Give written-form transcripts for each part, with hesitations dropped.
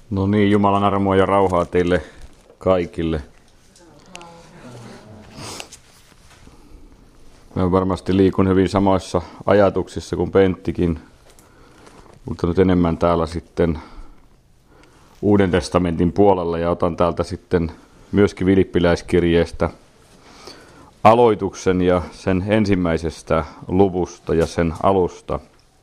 No niin, Jumalan armoa ja rauhaa teille kaikille. Mä varmasti liikun hyvin samoissa ajatuksissa kuin Penttikin, mutta nyt enemmän täällä sitten Uuden testamentin puolella ja otan täältä sitten myöskin Filippiläiskirjeestä aloituksen ja sen ensimmäisestä luvusta ja sen alusta.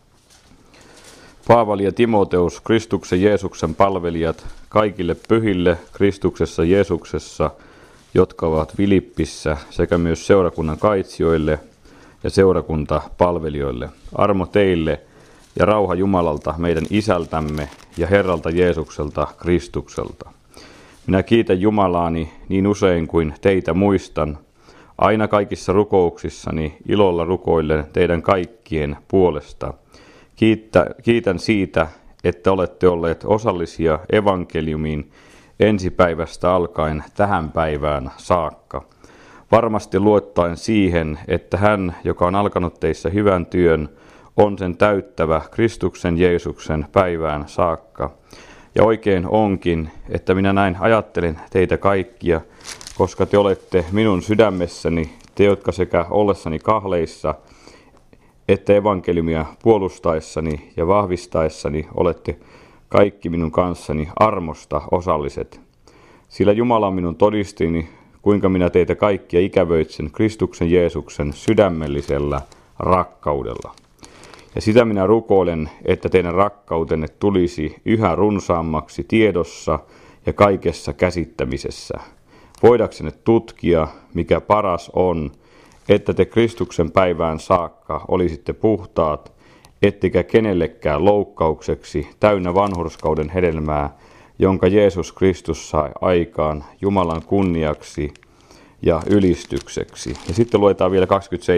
Paavali ja Timoteus, Kristuksen Jeesuksen palvelijat, kaikille pyhille Kristuksessa Jeesuksessa, jotka ovat Filippissä, sekä myös seurakunnan kaitsijoille ja seurakuntapalvelijoille. Armo teille ja rauha Jumalalta, meidän Isältämme ja Herralta Jeesukselta Kristukselta. Minä kiitän Jumalaani niin usein kuin teitä muistan, aina kaikissa rukouksissani ilolla rukoillen teidän kaikkien puolesta. Kiitän siitä, että olette olleet osallisia evankeliumiin ensipäivästä alkaen tähän päivään saakka. Varmasti luottaen siihen, että hän, joka on alkanut teissä hyvän työn, on sen täyttävä Kristuksen Jeesuksen päivään saakka. Ja oikein onkin, että minä näin ajattelen teitä kaikkia, koska te olette minun sydämessäni, te jotka sekä ollessani kahleissa, että evankeliumia puolustaessani ja vahvistaessani olette kaikki minun kanssani armosta osalliset. Sillä Jumala on minun todistini, kuinka minä teitä kaikkia ikävöitsen Kristuksen Jeesuksen sydämellisellä rakkaudella. Ja sitä minä rukoilen, että teidän rakkautenne tulisi yhä runsaammaksi tiedossa ja kaikessa käsittämisessä. Voidaksenne tutkia, mikä paras on, että te Kristuksen päivään saakka olisitte puhtaat, ettekä kenellekään loukkaukseksi täynnä vanhurskauden hedelmää, jonka Jeesus Kristus sai aikaan Jumalan kunniaksi ja ylistykseksi. Ja sitten luetaan vielä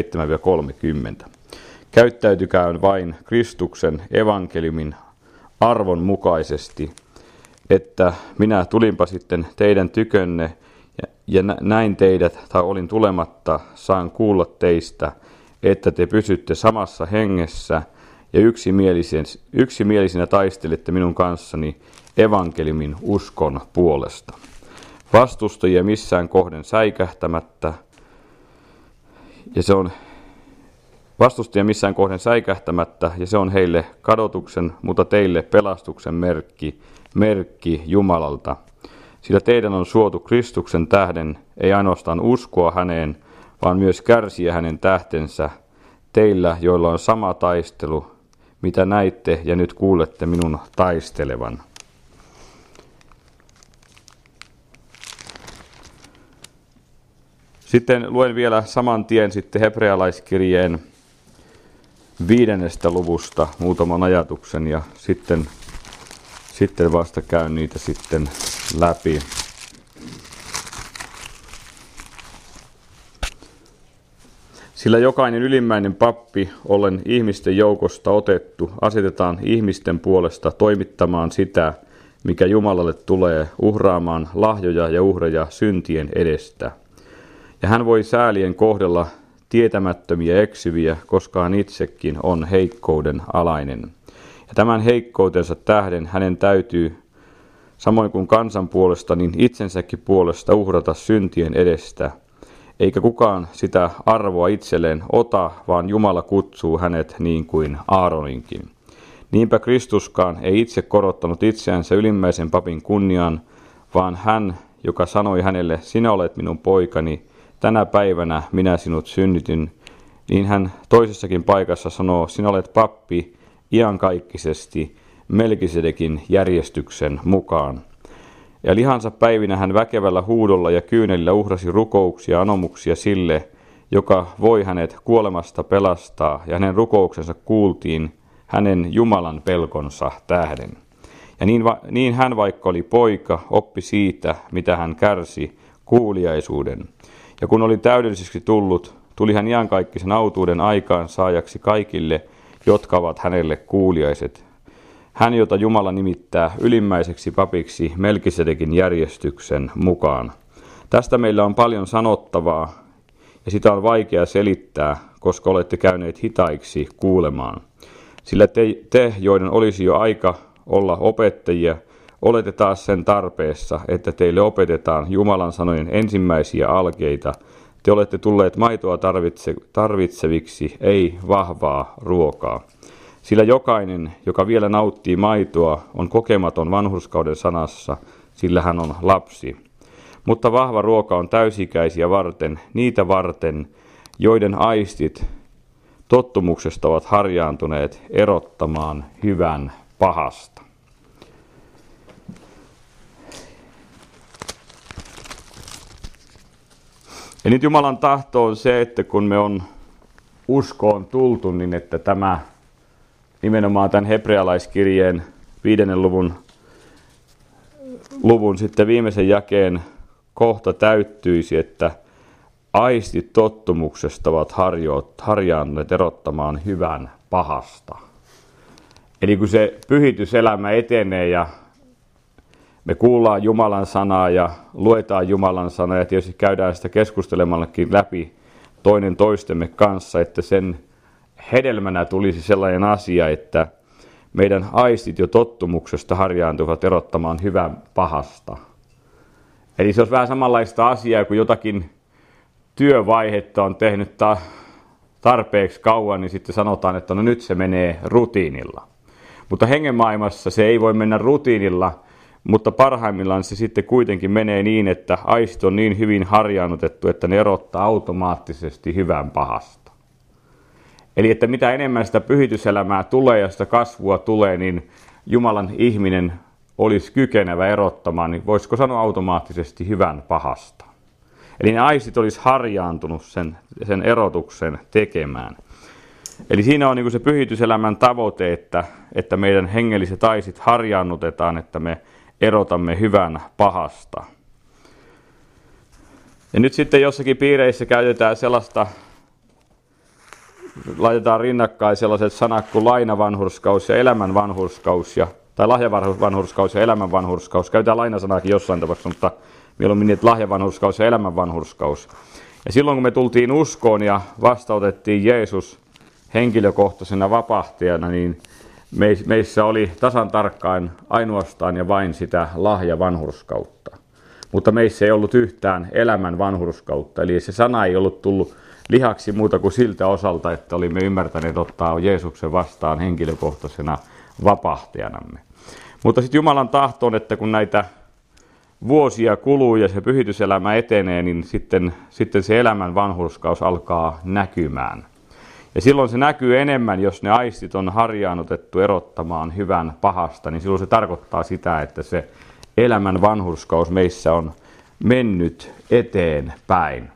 27-30. Käyttäytykää vain Kristuksen evankeliumin arvon mukaisesti, että minä tulinpa sitten teidän tykönne ja näin teidät, tai olin tulematta, saan kuulla teistä, että te pysytte samassa hengessä ja yksimielisinä taistelette minun kanssani evankeliumin uskon puolesta. Vastustajia missään kohden säikähtämättä, ja se on heille kadotuksen, mutta teille pelastuksen merkki Jumalalta. Sillä teidän on suotu Kristuksen tähden, ei ainoastaan uskoa häneen, vaan myös kärsiä hänen tähtensä, teillä, joilla on sama taistelu, mitä näitte ja nyt kuulette minun taistelevan. Sitten luen vielä saman tien sitten hebrealaiskirjeen 5. luvusta muutaman ajatuksen ja sitten vasta käyn niitä sitten läpi. Sillä jokainen ylimmäinen pappi, ollen ihmisten joukosta otettu, asetetaan ihmisten puolesta toimittamaan sitä, mikä Jumalalle tulee, uhraamaan lahjoja ja uhreja syntien edestä. Ja hän voi säälien kohdella tietämättömiä eksyviä, koska hän itsekin on heikkouden alainen. Ja tämän heikkoutensa tähden hänen täytyy, samoin kuin kansan puolesta, niin itsensäkin puolesta uhrata syntien edestä. Eikä kukaan sitä arvoa itselleen ota, vaan Jumala kutsuu hänet niin kuin Aaroninkin. Niinpä Kristuskaan ei itse korottanut itseänsä ylimmäisen papin kunniaan, vaan hän, joka sanoi hänelle, sinä olet minun poikani, tänä päivänä minä sinut synnytin, niin hän toisessakin paikassa sanoo, sinä olet pappi iankaikkisesti Melkisedekin järjestyksen mukaan. Ja lihansa päivinä hän väkevällä huudolla ja kyynelillä uhrasi rukouksia ja anomuksia sille, joka voi hänet kuolemasta pelastaa, ja hänen rukouksensa kuultiin hänen Jumalan pelkonsa tähden. Ja niin hän, vaikka oli poika, oppi siitä, mitä hän kärsi, kuuliaisuuden. Ja kun oli täydelliseksi tullut, tuli hän iankaikkisen autuuden aikaan saajaksi kaikille, jotka ovat hänelle kuuliaiset. Hän, jota Jumala nimittää ylimmäiseksi papiksi Melkisedekin järjestyksen mukaan. Tästä meillä on paljon sanottavaa, ja sitä on vaikea selittää, koska olette käyneet hitaiksi kuulemaan. Sillä te joiden olisi jo aika olla opettajia, olette taas sen tarpeessa, että teille opetetaan Jumalan sanojen ensimmäisiä alkeita. Te olette tulleet maitoa tarvitseviksi, ei vahvaa ruokaa. Sillä jokainen, joka vielä nauttii maitoa, on kokematon vanhurskauden sanassa, sillä hän on lapsi. Mutta vahva ruoka on täysikäisiä varten, niitä varten, joiden aistit tottumuksesta ovat harjaantuneet erottamaan hyvän pahasta. Ja nyt Jumalan tahto on se, että kun me on uskoon tultu, niin että tämä nimenomaan tämän hebrealaiskirjeen 5. luvun sitten viimeisen jakeen kohta täyttyisi, että aistit tottumuksesta ovat harjaantuneet erottamaan hyvän pahasta. Eli kun se pyhityselämä etenee ja me kuullaan Jumalan sanaa ja luetaan Jumalan sanaa ja tietysti käydään sitä keskustelemallakin läpi toinen toistemme kanssa, että sen hedelmänä tulisi sellainen asia, että meidän aistit jo tottumuksesta harjaantuvat erottamaan hyvän pahasta. Eli se olisi vähän samanlaista asiaa, kun jotakin työvaihetta on tehnyt tarpeeksi kauan, niin sitten sanotaan, että no nyt se menee rutiinilla. Mutta hengenmaailmassa se ei voi mennä rutiinilla, mutta parhaimmillaan se sitten kuitenkin menee niin, että aistit on niin hyvin harjaannutettu, että ne erottaa automaattisesti hyvän pahasta. Eli että mitä enemmän sitä pyhityselämää tulee ja sitä kasvua tulee, niin Jumalan ihminen olisi kykenevä erottamaan, niin voisiko sanoa automaattisesti hyvän pahasta. Eli ne aistit olisi harjaantunut sen erotuksen tekemään. Eli siinä on niin kuin se pyhityselämän tavoite, että meidän hengelliset aistit harjaannutetaan, että me erotamme hyvän pahasta. Ja nyt sitten jossakin piireissä käytetään laitetaan rinnakkain sellaiset sanat kuin lainavanhurskaus ja elämänvanhurskaus, tai lahjavanhurskaus ja elämänvanhurskaus. Käytetään lainasanaakin jossain tapauksessa, mutta mieluummin että lahjavanhurskaus ja elämänvanhurskaus. Ja silloin kun me tultiin uskoon ja vastautettiin Jeesus henkilökohtaisena vapahtajana, niin meissä oli tasan tarkkaan ainoastaan ja vain sitä lahjavanhurskautta. Mutta meissä ei ollut yhtään elämän vanhurskautta, eli se sana ei ollut tullut lihaksi muuta kuin siltä osalta, että olimme ymmärtäneet ottaa Jeesuksen vastaan henkilökohtaisena vapahtajanamme. Mutta sitten Jumalan tahto on, että kun näitä vuosia kuluu ja se pyhityselämä etenee, niin sitten se elämän vanhurskaus alkaa näkymään. Ja silloin se näkyy enemmän, jos ne aistit on harjaannutettu erottamaan hyvän pahasta, niin silloin se tarkoittaa sitä, että se elämän vanhurskaus meissä on mennyt eteenpäin.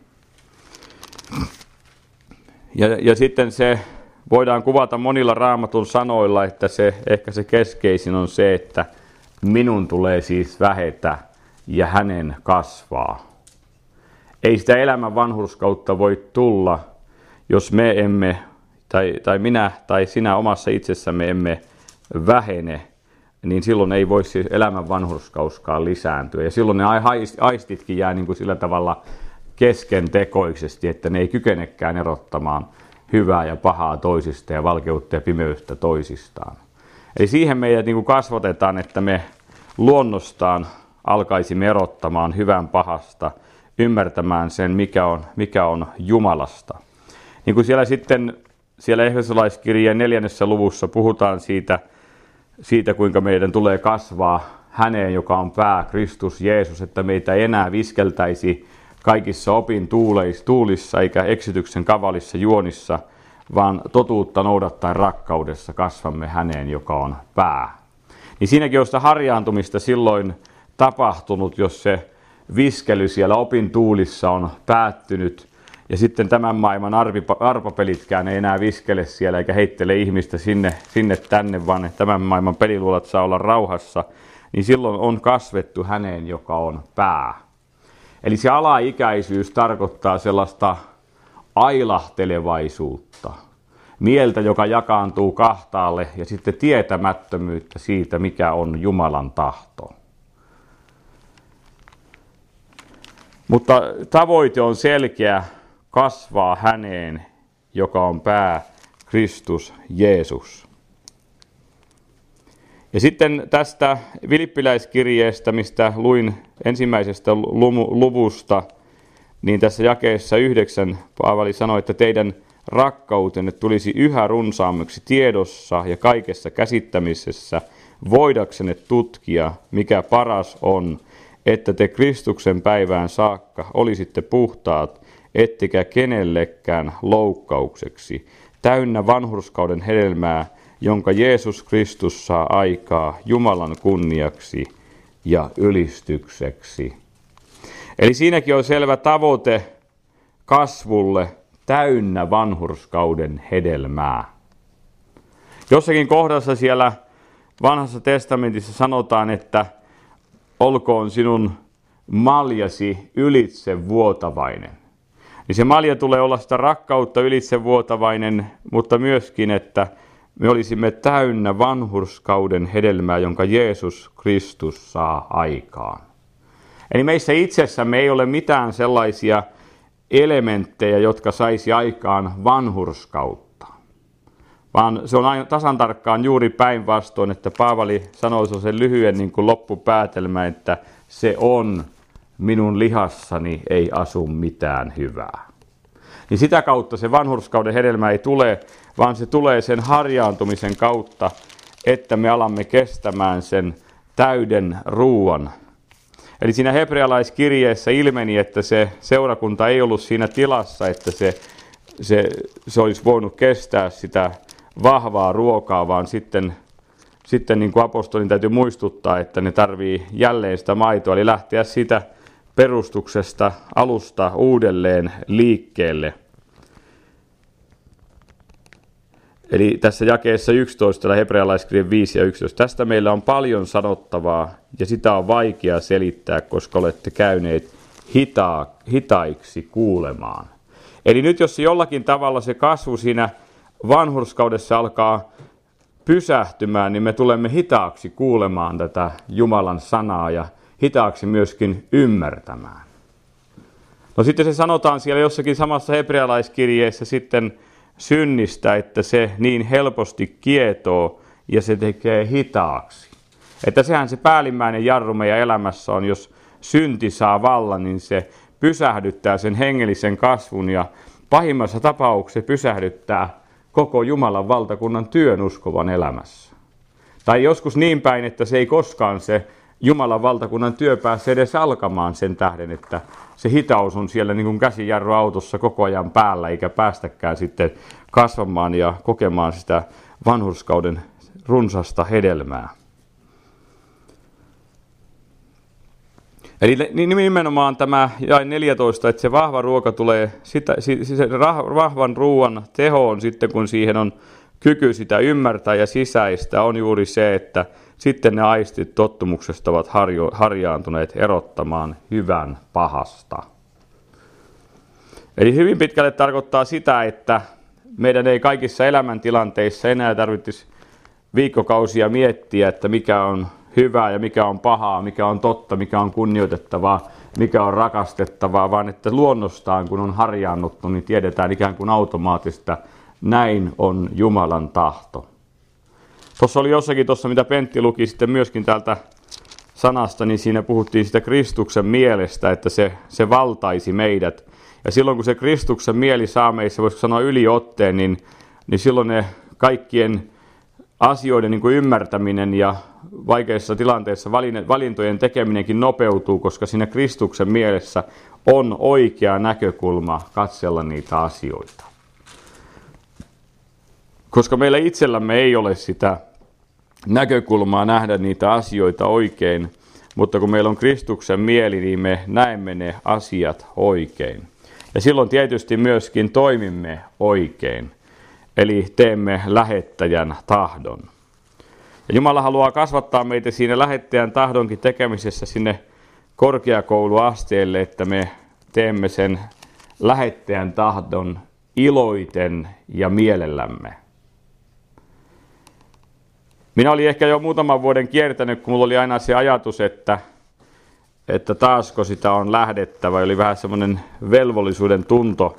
Ja sitten se voidaan kuvata monilla Raamatun sanoilla, että ehkä se keskeisin on se, että minun tulee siis vähetä ja hänen kasvaa. Ei sitä elämän vanhurskautta voi tulla, jos me emme, tai minä tai sinä omassa itsessämme emme vähene, niin silloin ei voi siis elämän vanhurskauskaan lisääntyä. Ja silloin ne aistitkin jää niin kuin sillä tavalla keskentekoisesti, että ne ei kykenekään erottamaan hyvää ja pahaa toisista ja valkeutta ja pimeyttä toisistaan. Eli siihen meidät niin kuin kasvatetaan, että me luonnostaan alkaisimme erottamaan hyvän pahasta, ymmärtämään sen, mikä on Jumalasta. Niin kuin siellä Efesolaiskirjeen 4. luvussa puhutaan siitä, kuinka meidän tulee kasvaa häneen, joka on pää, Kristus Jeesus, että meitä ei enää viskeltäisi kaikissa opin tuulissa eikä eksityksen kavalissa juonissa, vaan totuutta noudattaen rakkaudessa kasvamme häneen, joka on pää. Niin siinäkin on sitä harjaantumista silloin tapahtunut, jos se viskely siellä opin tuulissa on päättynyt, ja sitten tämän maailman arpapelitkään ei enää viskele siellä eikä heittele ihmistä sinne tänne, vaan tämän maailman peliluolat saa olla rauhassa, niin silloin on kasvettu häneen, joka on pää. Eli se alaikäisyys tarkoittaa sellaista ailahtelevaisuutta, mieltä, joka jakaantuu kahtaalle, ja sitten tietämättömyyttä siitä, mikä on Jumalan tahto. Mutta tavoite on selkeä, kasvaa häneen, joka on pää, Kristus Jeesus. Ja sitten tästä Filippiläiskirjeestä, mistä luin ensimmäisestä luvusta, niin tässä jakeessa 9 Paavali sanoi, että teidän rakkautenne tulisi yhä runsaammaksi tiedossa ja kaikessa käsittämisessä, voidaksenne tutkia, mikä paras on, että te Kristuksen päivään saakka olisitte puhtaat, ettekä kenellekään loukkaukseksi, täynnä vanhurskauden hedelmää, jonka Jeesus Kristus saa aikaa Jumalan kunniaksi ja ylistykseksi. Eli siinäkin on selvä tavoite kasvulle, täynnä vanhurskauden hedelmää. Jossakin kohdassa siellä Vanhassa testamentissa sanotaan, että olkoon sinun maljasi ylitsevuotavainen. Niin se malja tulee olla sitä rakkautta ylitsevuotavainen, mutta myöskin, että me olisimme täynnä vanhurskauden hedelmää, jonka Jeesus Kristus saa aikaan. Eli meissä itsessämme ei ole mitään sellaisia elementtejä, jotka saisi aikaan vanhurskautta. Vaan se on tasan tarkkaan juuri päinvastoin, että Paavali sanoi sen lyhyen niin kuin loppupäätelmä, että se on minun lihassani ei asu mitään hyvää. Niin sitä kautta se vanhurskauden hedelmä ei tule, vaan se tulee sen harjaantumisen kautta, että me alamme kestämään sen täyden ruuan. Eli siinä hebrealaiskirjeessä ilmeni, että se seurakunta ei ollut siinä tilassa, että se olisi voinut kestää sitä vahvaa ruokaa, vaan sitten niin kuin apostolin täytyy muistuttaa, että ne tarvii jälleen sitä maitoa, eli lähteä sitä perustuksesta alusta uudelleen liikkeelle. Eli tässä jakeessa 11, hebrealaiskirje 5 ja 11, tästä meillä on paljon sanottavaa ja sitä on vaikea selittää, koska olette käyneet hitaiksi kuulemaan. Eli nyt jos jollakin tavalla se kasvu siinä vanhurskaudessa alkaa pysähtymään, niin me tulemme hitaaksi kuulemaan tätä Jumalan sanaa ja hitaaksi myöskin ymmärtämään. No sitten se sanotaan siellä jossakin samassa hebrealaiskirjeessä sitten synnistä, että se niin helposti kietoo ja se tekee hitaaksi. Että sehän se päällimmäinen jarru meidän elämässä on, jos synti saa vallan, niin se pysähdyttää sen hengellisen kasvun ja pahimmassa tapauksessa se pysähdyttää koko Jumalan valtakunnan työn uskovan elämässä. Tai joskus niin päin, että se ei koskaan se Jumalan valtakunnan työ pääse edes alkamaan sen tähden, että se hitaus on siellä niin kuin käsijarru autossa koko ajan päällä, eikä päästäkään sitten kasvamaan ja kokemaan sitä vanhurskauden runsasta hedelmää. Eli nimenomaan tämä jae 14, että se vahva ruoka tulee, se vahvan ruoan tehoon sitten, kun siihen on kyky sitä ymmärtää ja sisäistä, on juuri se, että sitten ne aistit tottumuksesta ovat harjaantuneet erottamaan hyvän pahasta. Eli hyvin pitkälle tarkoittaa sitä, että meidän ei kaikissa elämäntilanteissa enää tarvitsisi viikkokausia miettiä, että mikä on hyvää ja mikä on pahaa, mikä on totta, mikä on kunnioitettavaa, mikä on rakastettavaa, vaan että luonnostaan, kun on harjaannuttu, niin tiedetään ikään kuin automaattista, näin on Jumalan tahto. Tuossa oli jossakin, mitä Pentti luki sitten myöskin täältä sanasta, niin siinä puhuttiin sitä Kristuksen mielestä, että se valtaisi meidät. Ja silloin kun se Kristuksen mieli saa meissä, voisiko sanoa yliotteen, niin silloin ne kaikkien asioiden niin kuin ymmärtäminen ja vaikeissa tilanteissa valintojen tekeminenkin nopeutuu, koska siinä Kristuksen mielessä on oikea näkökulma katsella niitä asioita. Koska meillä itsellämme ei ole sitä näkökulmaa nähdä niitä asioita oikein, mutta kun meillä on Kristuksen mieli, niin me näemme ne asiat oikein. Ja silloin tietysti myöskin toimimme oikein, eli teemme lähettäjän tahdon. Ja Jumala haluaa kasvattaa meitä siinä lähettäjän tahdonkin tekemisessä sinne korkeakouluasteelle, että me teemme sen lähettäjän tahdon iloiten ja mielellämme. Minä olin ehkä jo muutaman vuoden kiertänyt, kun mulla oli aina se ajatus, että taasko sitä on lähdettävä. Oli vähän semmoinen velvollisuuden tunto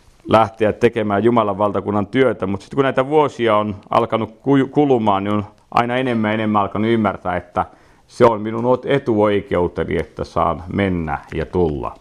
lähteä tekemään Jumalan valtakunnan työtä. Mutta sitten kun näitä vuosia on alkanut kulumaan, niin on aina enemmän ja enemmän alkanut ymmärtää, että se on minun etuoikeuteni, että saan mennä ja tulla.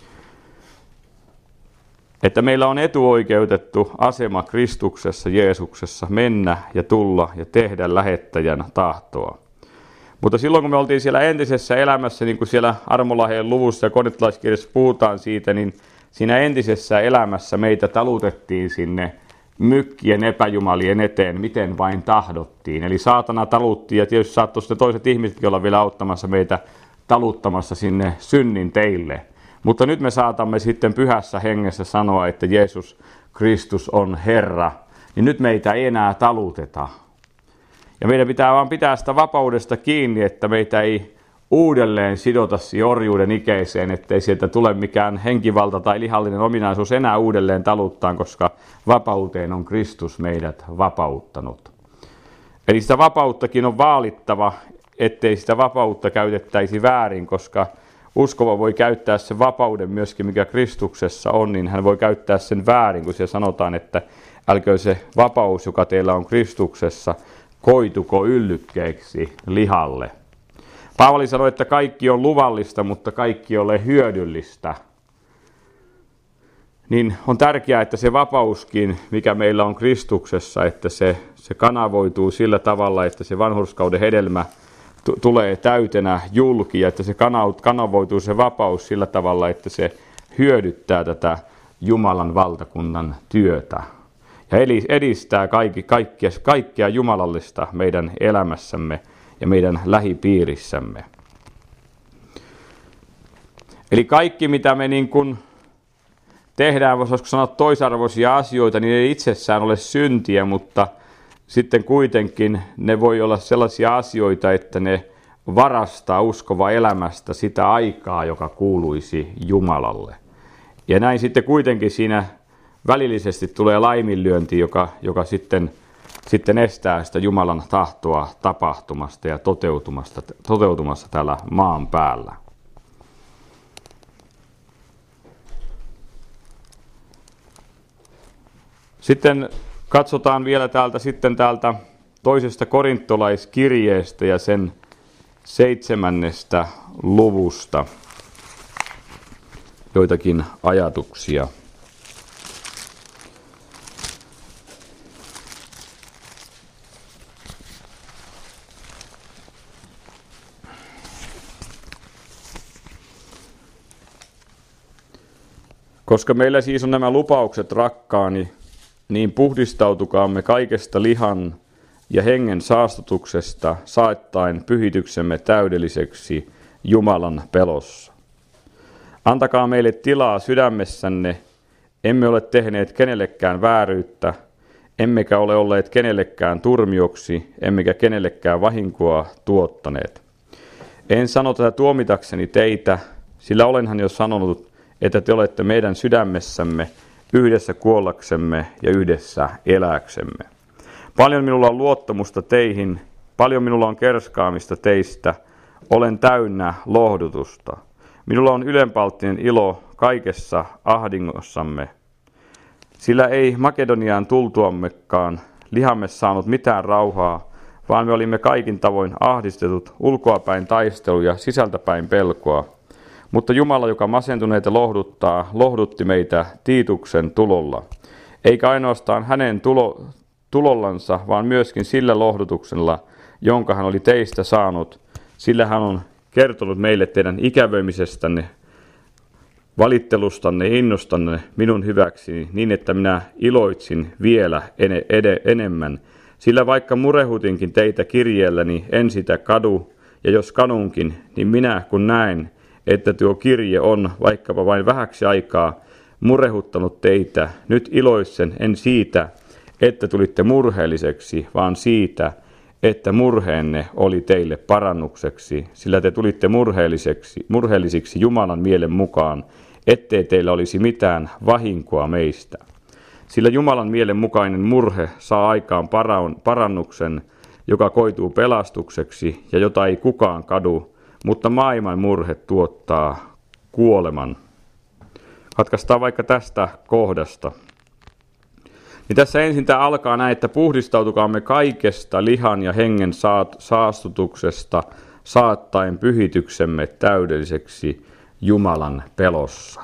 Että meillä on etuoikeutettu asema Kristuksessa, Jeesuksessa, mennä ja tulla ja tehdä lähettäjän tahtoa. Mutta silloin kun me oltiin siellä entisessä elämässä, niin kuin siellä Armolahden luvussa ja korintalaiskirjassa puhutaan siitä, niin siinä entisessä elämässä meitä talutettiin sinne mykkien epäjumalien eteen, miten vain tahdottiin. Eli saatana talutti ja tietysti saattoi sitten toiset ihmisetkin olla vielä auttamassa meitä taluttamassa sinne synnin teille. Mutta nyt me saatamme sitten pyhässä hengessä sanoa, että Jeesus Kristus on Herra, niin nyt meitä ei enää taluteta. Ja meidän pitää vaan pitää sitä vapaudesta kiinni, että meitä ei uudelleen sidota siihen orjuuden ikeeseen, ettei sieltä tule mikään henkivalta tai lihallinen ominaisuus enää uudelleen taluttaan, koska vapauteen on Kristus meidät vapauttanut. Eli sitä vapauttakin on vaalittava, ettei sitä vapautta käytettäisi väärin, koska uskova voi käyttää sen vapauden myöskin, mikä Kristuksessa on, niin hän voi käyttää sen väärin, kun siellä sanotaan, että älköön se vapaus, joka teillä on Kristuksessa, koituko yllykkeeksi lihalle. Paavali sanoi, että kaikki on luvallista, mutta kaikki ei ole hyödyllistä. Niin on tärkeää, että se vapauskin, mikä meillä on Kristuksessa, että se kanavoituu sillä tavalla, että se vanhurskauden hedelmä tulee täytenä julki, ja että se kanavoituu se vapaus sillä tavalla, että se hyödyttää tätä Jumalan valtakunnan työtä. Ja edistää kaikkea jumalallista meidän elämässämme ja meidän lähipiirissämme. Eli kaikki, mitä me niin kuin tehdään, voisiko sanoa toisarvoisia asioita, niin ei itsessään ole syntiä, mutta sitten kuitenkin ne voi olla sellaisia asioita, että ne varastaa uskova elämästä sitä aikaa, joka kuuluisi Jumalalle. Ja näin sitten kuitenkin siinä välillisesti tulee laiminlyönti, joka sitten estää sitä Jumalan tahtoa tapahtumasta ja toteutumasta täällä maan päällä. Sitten katsotaan vielä täältä toisesta korintolaiskirjeestä ja sen 7. luvusta joitakin ajatuksia. Koska meillä siis on nämä lupaukset, rakkaani, niin puhdistautukaamme kaikesta lihan ja hengen saastutuksesta, saattaen pyhityksemme täydelliseksi Jumalan pelossa. Antakaa meille tilaa sydämessänne, emme ole tehneet kenellekään vääryyttä, emmekä ole olleet kenellekään turmioksi, emmekä kenellekään vahinkoa tuottaneet. En sano tätä tuomitakseni teitä, sillä olenhan jo sanonut, että te olette meidän sydämessämme, yhdessä kuollaksemme ja yhdessä elääksemme. Paljon minulla on luottamusta teihin, paljon minulla on kerskaamista teistä, olen täynnä lohdutusta. Minulla on ylenpalttinen ilo kaikessa ahdingossamme, sillä ei Makedoniaan tultuammekaan lihamme saanut mitään rauhaa, vaan me olimme kaikin tavoin ahdistetut, ulkoapäin taistelu ja sisältäpäin pelkoa. Mutta Jumala, joka masentuneita lohduttaa, lohdutti meitä Tiituksen tulolla. Eikä ainoastaan hänen tulollansa, vaan myöskin sillä lohdutuksella, jonka hän oli teistä saanut. Sillä hän on kertonut meille teidän ikävöimisestänne, valittelustanne ja innostanne minun hyväkseni, niin että minä iloitsin vielä enemmän. Sillä vaikka murehutinkin teitä kirjeelläni, en sitä kadu, ja jos kadunkin, niin minä kun näen, että tuo kirje on vaikkapa vain vähäksi aikaa murehuttanut teitä, nyt iloitsen en siitä, että tulitte murheelliseksi, vaan siitä, että murheenne oli teille parannukseksi, sillä te tulitte murheellisiksi Jumalan mielen mukaan, ettei teillä olisi mitään vahinkoa meistä. Sillä Jumalan mielen mukainen murhe saa aikaan parannuksen, joka koituu pelastukseksi ja jota ei kukaan kadu, mutta maailman murhe tuottaa kuoleman. Katkaistaan vaikka tästä kohdasta. Niin tässä ensin tämä alkaa näin, että puhdistautukaamme kaikesta lihan ja hengen saastutuksesta, saattaen pyhityksemme täydelliseksi Jumalan pelossa.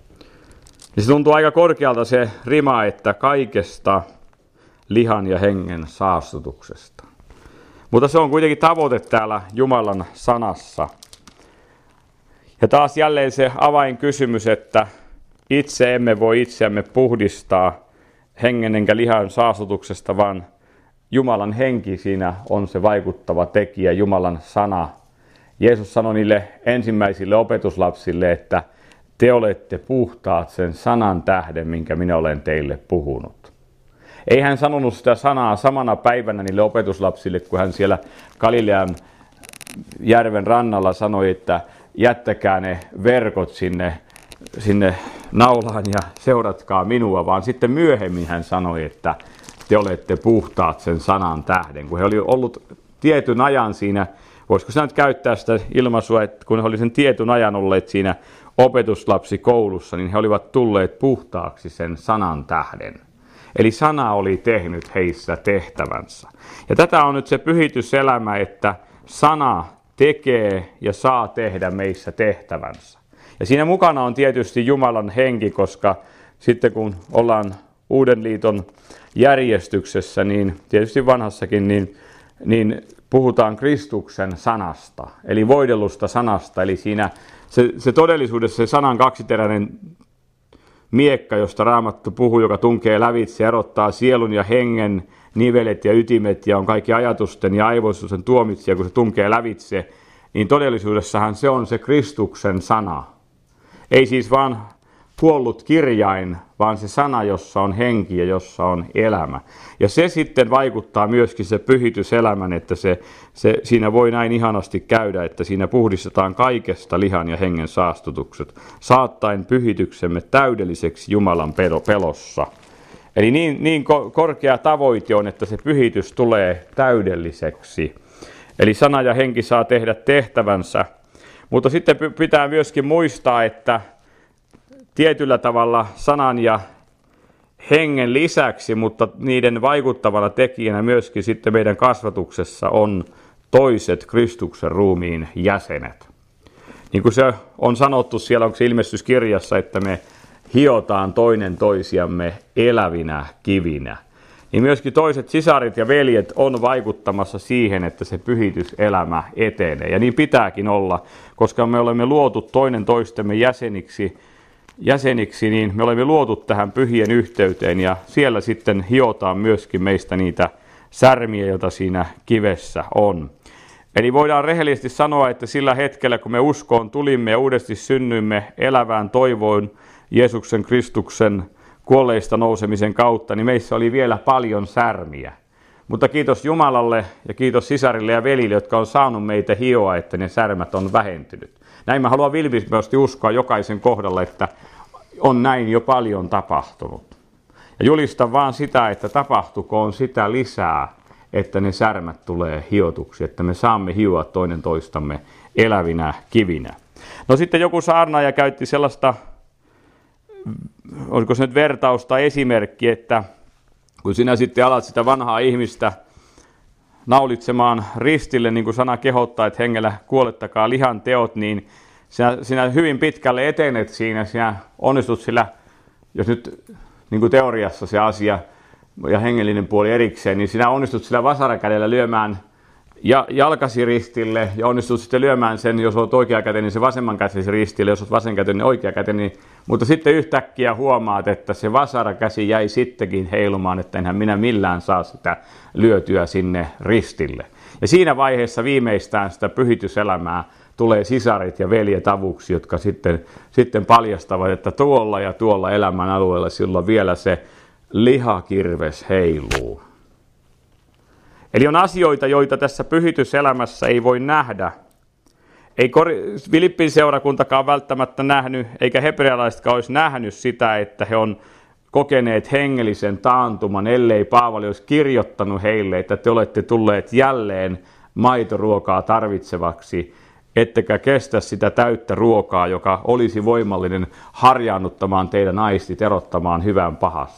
Ja se tuntuu aika korkealta se rima, että kaikesta lihan ja hengen saastutuksesta. Mutta se on kuitenkin tavoite täällä Jumalan sanassa. Ja taas jälleen se avainkysymys, että itse emme voi itseämme puhdistaa hengen enkä lihan saastutuksesta, vaan Jumalan henki siinä on se vaikuttava tekijä, Jumalan sana. Jeesus sanoi niille ensimmäisille opetuslapsille, että te olette puhtaat sen sanan tähden, minkä minä olen teille puhunut. Ei hän sanonut sitä sanaa samana päivänä niille opetuslapsille, kun hän siellä Galilean järven rannalla sanoi, että jättäkää ne verkot sinne naulaan ja seuratkaa minua, vaan sitten myöhemmin hän sanoi, että te olette puhtaat sen sanan tähden. Kun he oli ollut tietyn ajan siinä, voisiko sinä nyt käyttää sitä ilmaisua, että kun he oli sen tietyn ajan olleet siinä opetuslapsikoulussa, niin he olivat tulleet puhtaaksi sen sanan tähden. Eli sana oli tehnyt heissä tehtävänsä. Ja tätä on nyt se pyhityselämä, että sana tekee ja saa tehdä meissä tehtävänsä. Ja siinä mukana on tietysti Jumalan henki, koska sitten kun ollaan Uuden liiton järjestyksessä, niin tietysti vanhassakin, niin puhutaan Kristuksen sanasta, eli voidellusta sanasta. Eli siinä se todellisuudessa se sanan kaksiteräinen miekka, josta Raamattu puhuu, joka tunkee lävitse, erottaa sielun ja hengen nivelet ja ytimet ja on kaikki ajatusten ja aivoistusten tuomitsija, kun se tunkee lävitse, niin todellisuudessahan se on se Kristuksen sana. Ei siis vaan kuollut kirjain, vaan se sana, jossa on henki ja jossa on elämä. Ja se sitten vaikuttaa myöskin se pyhityselämän, että siinä voi näin ihanasti käydä, että siinä puhdistetaan kaikesta lihan ja hengen saastutukset, saattaen pyhityksemme täydelliseksi Jumalan pelossa. Eli niin korkea tavoite on, että se pyhitys tulee täydelliseksi. Eli sana ja henki saa tehdä tehtävänsä. Mutta sitten pitää myöskin muistaa, että tietyllä tavalla sanan ja hengen lisäksi, mutta niiden vaikuttavana tekijänä myöskin sitten meidän kasvatuksessa on toiset Kristuksen ruumiin jäsenet. Niin kuin se on sanottu siellä, onko se ilmestyskirjassa, että me hiotaan toinen toisiamme elävinä kivinä. Niin myöskin toiset sisarit ja veljet on vaikuttamassa siihen, että se pyhityselämä etenee. Ja niin pitääkin olla, koska me olemme luotu toinen toistemme jäseniksi, niin me olemme luotu tähän pyhien yhteyteen ja siellä sitten hiotaan myöskin meistä niitä särmiä, joita siinä kivessä on. Eli voidaan rehellisesti sanoa, että sillä hetkellä, kun me uskoon tulimme ja uudesti synnyimme elävään toivoon Jeesuksen Kristuksen kuolleista nousemisen kautta, niin meissä oli vielä paljon särmiä. Mutta kiitos Jumalalle ja kiitos sisarille ja velille, jotka on saanut meitä hioa, että ne särmät on vähentynyt. Näin mä haluan vilpittömästi uskoa jokaisen kohdalla, että on näin jo paljon tapahtunut. Ja julistan vaan sitä, että tapahtukoon sitä lisää, että ne särmät tulee hiotuksi, että me saamme hioa toinen toistamme elävinä kivinä. No sitten joku saarnaaja käytti sellaista, oliko se nyt vertausta, esimerkki, että kun sinä sitten alat sitä vanhaa ihmistä naulitsemaan ristille, niin kuin sana kehottaa, että hengellä kuolettakaa lihan teot, niin sinä hyvin pitkälle etenet siinä, sinä onnistut sillä, jos nyt niin kuin teoriassa se asia ja hengellinen puoli erikseen, niin sinä onnistut sillä vasarakädellä lyömään jalkasi ristille ja onnistut sitten lyömään sen, jos olet oikeakätinen, niin se vasemmankätisen ristille, jos olet vasenkätinen, niin oikeakätinen, mutta sitten yhtäkkiä huomaat, että se vasarakäsi jäi sittenkin heilumaan, että enhän minä millään saa sitä lyötyä sinne ristille. Ja siinä vaiheessa viimeistään sitä pyhityselämää tulee sisarit ja veljet avuksi, jotka sitten paljastavat, että tuolla ja tuolla elämän alueella silloin vielä se lihakirves heiluu. Eli on asioita, joita tässä pyhityselämässä ei voi nähdä. Ei Filippin seurakuntakaan välttämättä nähnyt, eikä hebrealaisetkaan olisi nähnyt sitä, että he on kokeneet hengellisen taantuman, ellei Paavali olisi kirjoittanut heille, että te olette tulleet jälleen maitoruokaa tarvitsevaksi, ettekä kestä sitä täyttä ruokaa, joka olisi voimallinen harjaannuttamaan teidän aistit, erottamaan hyvän pahasta.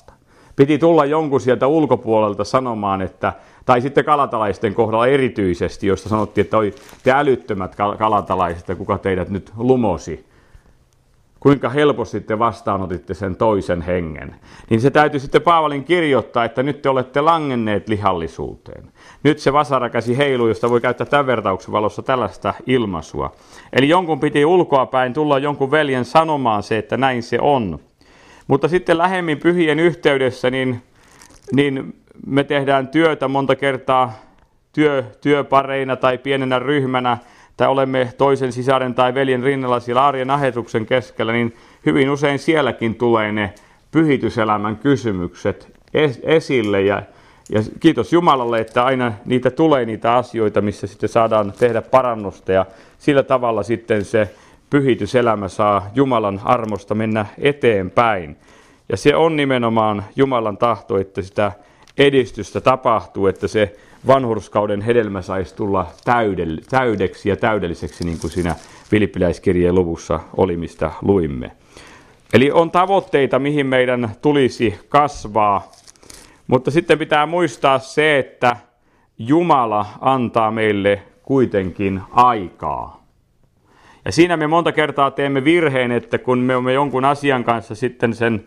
Piti tulla jonkun sieltä ulkopuolelta sanomaan, että, tai sitten kalatalaisten kohdalla erityisesti, josta sanottiin, että oi te älyttömät kalatalaiset, ja kuka teidät nyt lumosi. Kuinka helposti te vastaanotitte sen toisen hengen. Niin se täytyy sitten Paavalin kirjoittaa, että nyt te olette langenneet lihallisuuteen. Nyt se vasarakäsi heiluu, josta voi käyttää tämän vertauksen valossa tällaista ilmaisua. Eli jonkun piti ulkoapäin tulla jonkun veljen sanomaan se, että näin se on. Mutta sitten lähemmin pyhien yhteydessä, niin me tehdään työtä monta kertaa työpareina tai pienenä ryhmänä, tai olemme toisen sisaren tai veljen rinnalla siellä arjen ahetuksen keskellä, niin hyvin usein sielläkin tulee ne pyhityselämän kysymykset esille. Ja kiitos Jumalalle, että aina niitä tulee niitä asioita, missä sitten saadaan tehdä parannusta. Ja sillä tavalla sitten se pyhityselämä saa Jumalan armosta mennä eteenpäin. Ja se on nimenomaan Jumalan tahto, että sitä edistystä tapahtuu, että se vanhurskauden hedelmä saisi tulla täydeksi ja täydelliseksi, niin kuin siinä Filippiläiskirjeen luvussa oli, mistä luimme. Eli on tavoitteita, mihin meidän tulisi kasvaa, mutta sitten pitää muistaa se, että Jumala antaa meille kuitenkin aikaa. Ja siinä me monta kertaa teemme virheen, että kun me olemme jonkun asian kanssa sitten sen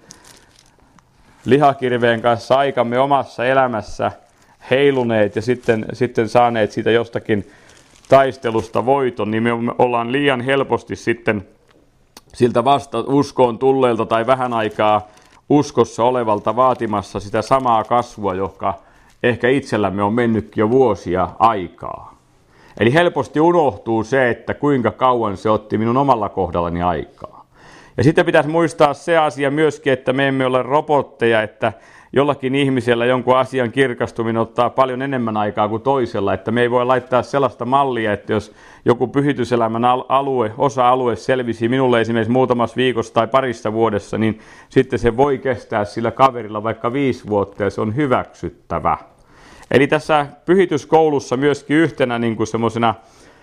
lihakirveen kanssa aikamme omassa elämässä heiluneet ja sitten saaneet siitä jostakin taistelusta voiton, niin me ollaan liian helposti sitten siltä vasta uskoon tulleelta tai vähän aikaa uskossa olevalta vaatimassa sitä samaa kasvua, joka ehkä itsellämme on mennytkin jo vuosia aikaa. Eli helposti unohtuu se, että kuinka kauan se otti minun omalla kohdallani aikaa. Ja sitten pitäisi muistaa se asia myöskin, että me emme ole robotteja, että jollakin ihmisellä jonkun asian kirkastuminen ottaa paljon enemmän aikaa kuin toisella, että me ei voi laittaa sellaista mallia, että jos joku pyhityselämän osa-alue selvisi minulle esimerkiksi muutamassa viikossa tai parissa vuodessa, niin sitten se voi kestää sillä kaverilla vaikka 5 vuotta ja se on hyväksyttävä. Eli tässä pyhityskoulussa myöskin yhtenä niin kuin semmoisena,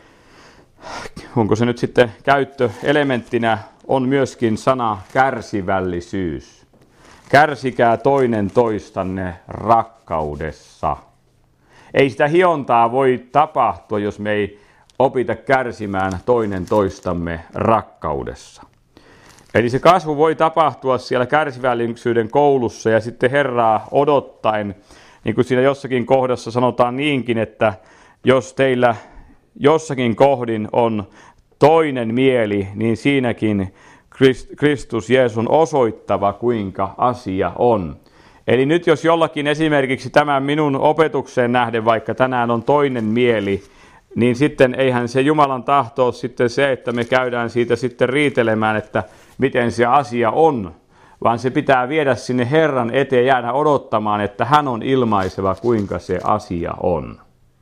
onko se nyt sitten käyttöelementtinä, on myöskin sana kärsivällisyys. Kärsikää toinen toistanne rakkaudessa. Ei sitä hiontaa voi tapahtua, jos me ei opita kärsimään toinen toistamme rakkaudessa. Eli se kasvu voi tapahtua siellä kärsivällisyyden koulussa ja sitten Herraa odottaen, niin kuin siinä jossakin kohdassa sanotaan niinkin, että jos teillä jossakin kohdin on toinen mieli, niin siinäkin Kristus Jeesus on osoittava, kuinka asia on. Eli nyt jos jollakin esimerkiksi tämän minun opetukseen nähden, vaikka tänään on toinen mieli, niin sitten eihän se Jumalan tahto ole sitten se, että me käydään siitä sitten riitelemään, että miten se asia on, vaan se pitää viedä sinne Herran eteen, jäädä odottamaan, että hän on ilmaiseva, kuinka se asia on.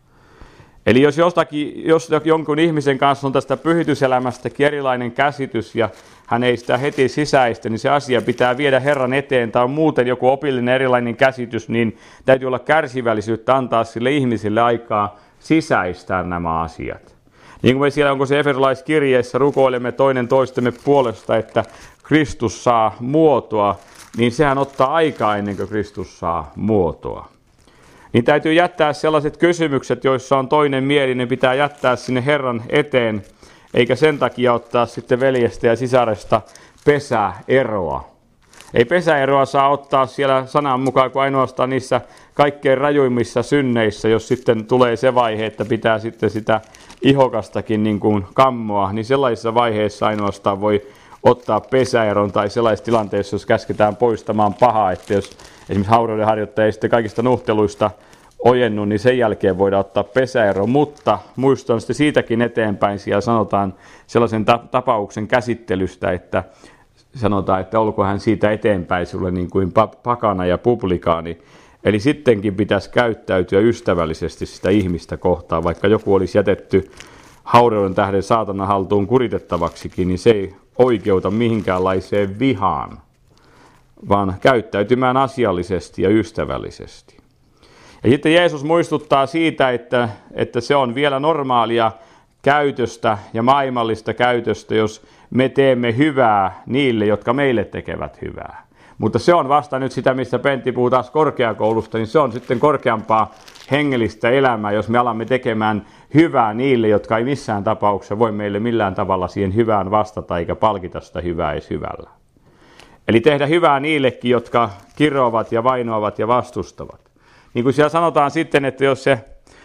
Eli jos jonkun ihmisen kanssa on tästä pyhityselämästäkin erilainen käsitys ja hän ei sitä heti sisäistä, niin se asia pitää viedä Herran eteen tai on muuten joku opillinen erilainen käsitys, niin täytyy olla kärsivällisyyttä antaa sille ihmisille aikaa sisäistää nämä asiat. Niin kuin me siellä onko se Efesolaiskirjeessä rukoilemme toinen toistemme puolesta, että Kristus saa muotoa, niin sehän ottaa aikaa ennen kuin Kristus saa muotoa. Niin täytyy jättää sellaiset kysymykset, joissa on toinen mieli, ne pitää jättää sinne Herran eteen, eikä sen takia ottaa sitten veljestä ja sisaresta pesäeroa. Ei pesäeroa saa ottaa siellä sanan mukaan kuin ainoastaan niissä kaikkein rajuimmissa synneissä, jos sitten tulee se vaihe, että pitää sitten sitä ihokastakin niin kuin kammoa, niin sellaisissa vaiheissa ainoastaan voi ottaa pesäeron tai sellaisessa tilanteessa, jos käsketään poistamaan pahaa, että jos esimerkiksi haureudenharjoittaja ei sitten kaikista nuhteluista ojennu, niin sen jälkeen voidaan ottaa pesäero, mutta muistan sitten siitäkin eteenpäin, siellä sanotaan sellaisen tapauksen käsittelystä, että sanotaan, että olko hän siitä eteenpäin sulle niin kuin pakana ja publikaani. Eli sittenkin pitäisi käyttäytyä ystävällisesti sitä ihmistä kohtaan, vaikka joku olisi jätetty haureuden tähden saatanan haltuun kuritettavaksikin, niin se ei oikeuta mihinkäänlaiseen vihaan, vaan käyttäytymään asiallisesti ja ystävällisesti. Ja sitten Jeesus muistuttaa siitä, että se on vielä normaalia käytöstä ja maailmallista käytöstä, jos me teemme hyvää niille, jotka meille tekevät hyvää. Mutta se on vasta nyt sitä, missä Pentti puhuu taas korkeakoulusta, niin se on sitten korkeampaa hengellistä elämää, jos me alamme tekemään hyvää niille, jotka ei missään tapauksessa voi meille millään tavalla siihen hyvään vastata eikä palkita sitä hyvää edes hyvällä. Eli tehdä hyvää niillekin, jotka kiroavat ja vainoavat ja vastustavat. Niin kuin siellä sanotaan sitten, että jos se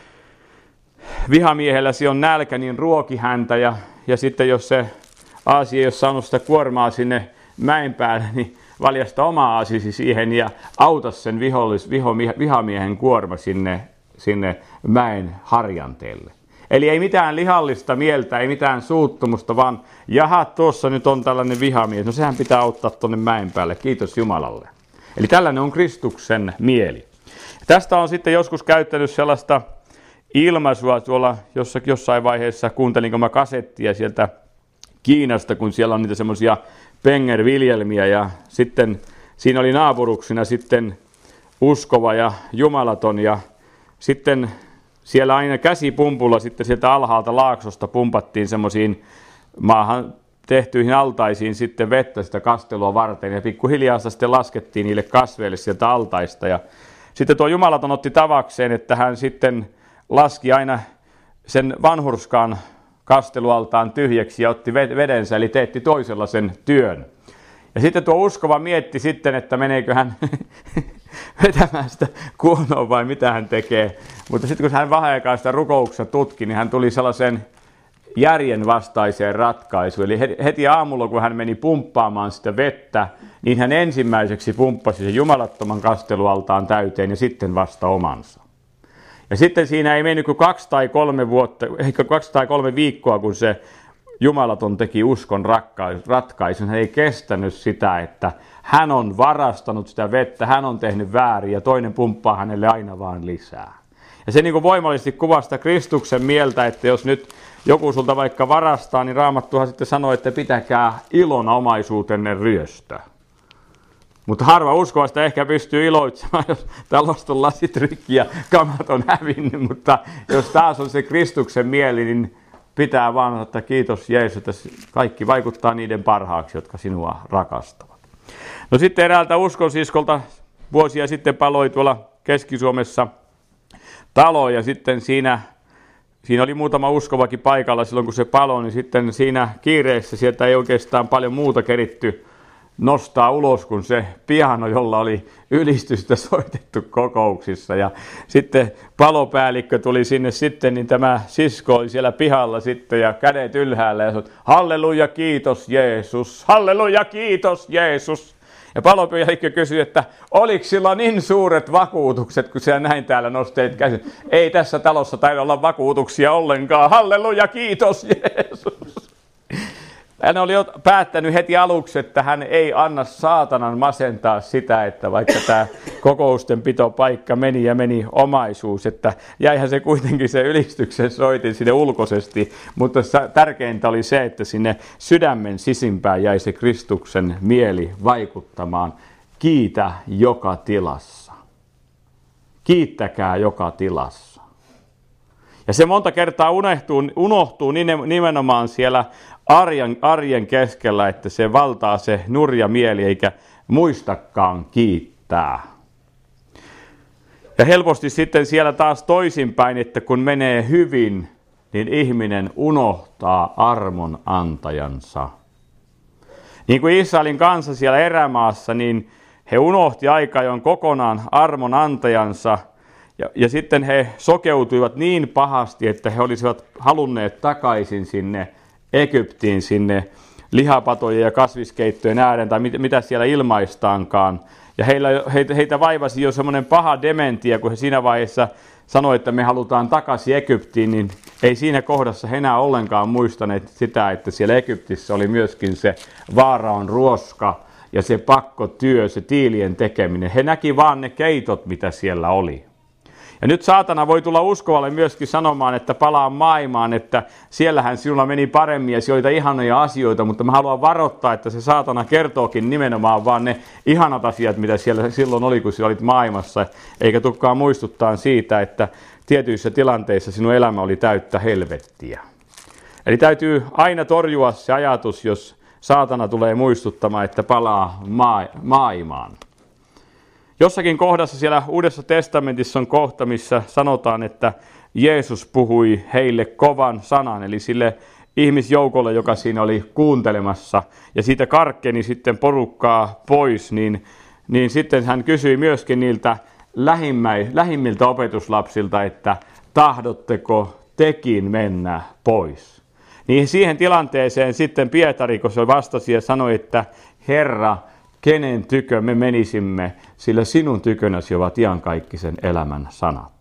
vihamiehelläsi on nälkä, niin ruoki häntä ja sitten jos se aasi ei ole saanut sitä kuormaa sinne mäen päälle, niin valjasta oma aasisi siihen ja auta sen vihamiehen kuorma sinne mäen harjanteelle. Eli ei mitään lihallista mieltä, ei mitään suuttumusta, vaan jaha, tuossa nyt on tällainen vihamies. No sehän pitää ottaa tuonne mäen päälle, kiitos Jumalalle. Eli tällainen on Kristuksen mieli. Tästä on sitten joskus käyttänyt sellaista ilmaisua tuolla jossain vaiheessa, kuuntelinko mä kasettia sieltä Kiinasta, kun siellä on niitä semmoisia pengerviljelmiä ja sitten siinä oli naapuruksina sitten uskova ja jumalaton ja sitten siellä aina käsipumpulla sitten sieltä alhaalta laaksosta pumpattiin semmoisiin maahan tehtyihin altaisiin sitten vettä sitä kastelua varten ja pikkuhiljaa sitten laskettiin niille kasveille sieltä altaista ja sitten tuo jumalaton otti tavakseen, että hän sitten laski aina sen vanhurskaan kastelualtaan tyhjäksi ja otti vedensä, eli teetti toisella sen työn. Ja sitten tuo uskova mietti sitten, että meneekö hän vetämään sitä kuonoa vai mitä hän tekee. Mutta sitten kun hän vähän aikaa sitä rukouksessa tutki, niin hän tuli sellaisen järjen vastaiseen ratkaisuun. Eli heti aamulla, kun hän meni pumppaamaan sitä vettä, niin hän ensimmäiseksi pumppasi sen jumalattoman kastelualtaan täyteen ja sitten vasta omansa. Ja sitten siinä ei mennyt kuin 2 tai 3 vuotta, ehkä 2 tai 3 viikkoa, kun se jumalaton teki uskon ratkaisun. Hän ei kestänyt sitä, että hän on varastanut sitä vettä, hän on tehnyt väärin ja toinen pumppaa hänelle aina vaan lisää. Ja se niin kuin voimallisesti kuvasta Kristuksen mieltä, että jos nyt joku sulta vaikka varastaa, niin Raamattuhan sitten sanoo, että pitäkää ilona omaisuutenne ryöstö. Mutta harva uskovasta ehkä pystyy iloitsemaan, jos talosta on lasit rikki ja kamat on hävinnyt, mutta jos taas on se Kristuksen mieli, niin pitää vaan ottaa kiitos Jeesus, että kaikki vaikuttaa niiden parhaaksi, jotka sinua rakastavat. No sitten eräältä uskonsiskolta vuosia sitten paloi tuolla Keski-Suomessa talo ja sitten siinä oli muutama uskovakin paikalla silloin kun se paloi, niin sitten siinä kiireessä sieltä ei oikeastaan paljon muuta keritty nostaa ulos kuin se piano, jolla oli ylistystä soitettu kokouksissa. Ja sitten palopäällikkö tuli sinne sitten, niin tämä sisko oli siellä pihalla sitten ja kädet ylhäällä ja sanoi, halleluja, kiitos Jeesus, halleluja, kiitos Jeesus. Ja palopäällikkö kysyi, että oliko sillä niin suuret vakuutukset, kun siellä näin täällä nosteet käsin. Ei tässä talossa taida olla vakuutuksia ollenkaan, halleluja, kiitos Jeesus. Hän oli jo päättänyt heti aluksi, että hän ei anna saatanan masentaa sitä, että vaikka tämä kokousten pitopaikka meni omaisuus, että jäihän se kuitenkin se ylistyksen soitin sinne ulkoisesti, mutta tärkeintä oli se, että sinne sydämen sisimpään jäi se Kristuksen mieli vaikuttamaan. Kiitä joka tilassa. Kiittäkää joka tilassa. Ja se monta kertaa unohtuu nimenomaan siellä arjen keskellä, että se valtaa se nurja mieli eikä muistakaan kiittää. Ja helposti sitten siellä taas toisinpäin, että kun menee hyvin, niin ihminen unohtaa armon antajansa. Niin kuin Israelin kansa siellä erämaassa, niin he unohti aika ajoin kokonaan armon antajansa. Ja sitten he sokeutuivat niin pahasti, että he olisivat halunneet takaisin sinne Egyptiin, sinne lihapatojen ja kasviskeittojen ääreen, tai mitä siellä ilmaistaankaan. Ja heitä vaivasi jo semmoinen paha dementia, kun he siinä vaiheessa sanoi, että me halutaan takaisin Egyptiin, niin ei siinä kohdassa he enää ollenkaan muistaneet sitä, että siellä Egyptissä oli myöskin se Vaaraon ruoska ja se pakkotyö, se tiilien tekeminen. He näki vaan ne keitot, mitä siellä oli. Ja nyt saatana voi tulla uskovalle myöskin sanomaan, että palaa maailmaan, että siellähän sinulla meni paremmin ja sijoita ihanoja asioita, mutta mä haluan varoittaa, että se saatana kertookin nimenomaan vaan ne ihanat asiat, mitä siellä silloin oli, kun sinä olit maailmassa, eikä tukkaan muistuttaa siitä, että tietyissä tilanteissa sinun elämä oli täyttä helvettiä. Eli täytyy aina torjua se ajatus, jos saatana tulee muistuttamaan, että palaa maailmaan. Jossakin kohdassa siellä Uudessa testamentissa on kohta, missä sanotaan, että Jeesus puhui heille kovan sanan, eli sille ihmisjoukolle, joka siinä oli kuuntelemassa, ja siitä karkkeni sitten porukkaa pois, niin sitten hän kysyi myöskin niiltä lähimmiltä opetuslapsilta, että tahdotteko tekin mennä pois? Niin siihen tilanteeseen sitten Pietari, kun se vastasi ja sanoi, että Herra, kenen tykö me menisimme, sillä sinun tykönäsi ovat iankaikkisen elämän sanat.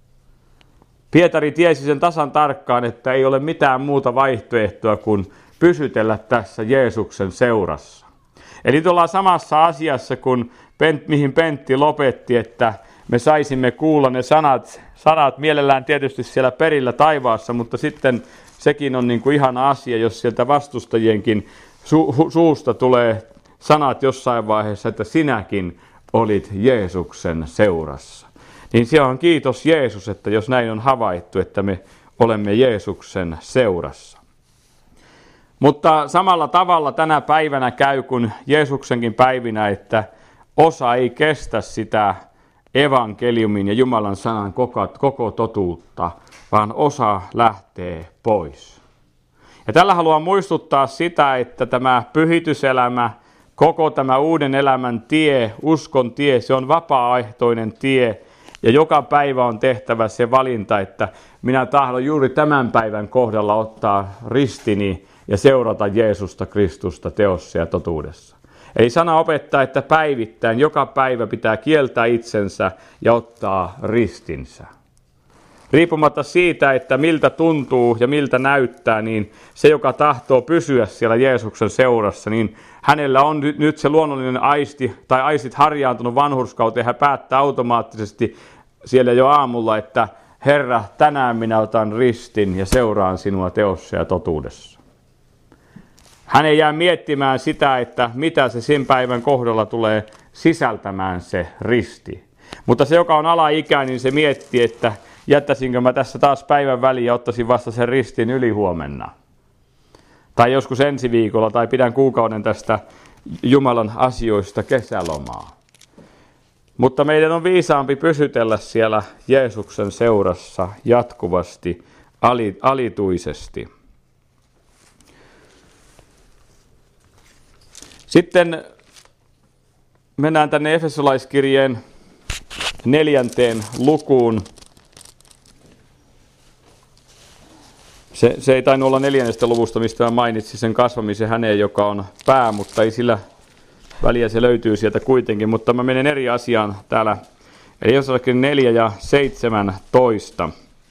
Pietari tiesi sen tasan tarkkaan, että ei ole mitään muuta vaihtoehtoa kuin pysytellä tässä Jeesuksen seurassa. Eli nyt ollaan samassa asiassa, mihin Pentti lopetti, että me saisimme kuulla ne sanat mielellään tietysti siellä perillä taivaassa, mutta sitten sekin on niin kuin ihana asia, jos sieltä vastustajienkin suusta tulee sanat jossain vaiheessa, että sinäkin olit Jeesuksen seurassa. Niin siellä on kiitos Jeesus, että jos näin on havaittu, että me olemme Jeesuksen seurassa. Mutta samalla tavalla tänä päivänä käy kuin Jeesuksenkin päivinä, että osa ei kestä sitä evankeliumin ja Jumalan sanan koko totuutta, vaan osa lähtee pois. Ja tällä haluan muistuttaa sitä, että tämä pyhityselämä, koko tämä uuden elämän tie, uskon tie, se on vapaaehtoinen tie. Ja joka päivä on tehtävä se valinta, että minä tahdon juuri tämän päivän kohdalla ottaa ristini ja seurata Jeesusta Kristusta teossa ja totuudessa. Eli sana opettaa, että päivittäin joka päivä pitää kieltää itsensä ja ottaa ristinsä. Riippumatta siitä, että miltä tuntuu ja miltä näyttää, niin se, joka tahtoo pysyä siellä Jeesuksen seurassa, niin hänellä on nyt se luonnollinen aisti tai aistit harjaantunut vanhurskauteen. Hän päättää automaattisesti siellä jo aamulla, että Herra, tänään minä otan ristin ja seuraan sinua teossa ja totuudessa. Hän ei jää miettimään sitä, että mitä se sen päivän kohdalla tulee sisältämään se risti. Mutta se, joka on alaikäinen, niin se miettii, että jättäisinkö mä tässä taas päivän väliin ja ottaisin vasta sen ristin ylihuomenna. Tai joskus ensi viikolla, tai pidän kuukauden tästä Jumalan asioista kesälomaa. Mutta meidän on viisaampi pysytellä siellä Jeesuksen seurassa jatkuvasti, alituisesti. Sitten mennään tänne Efesolaiskirjeen 4. lukuun. Se ei tainnut olla 4. luvusta, mistä mä mainitsin sen kasvamisen häneen, joka on pää, mutta ei sillä väliä, se löytyy sieltä kuitenkin. Mutta mä menen eri asiaan täällä. Eli Efesolaiskirja 4 ja 17.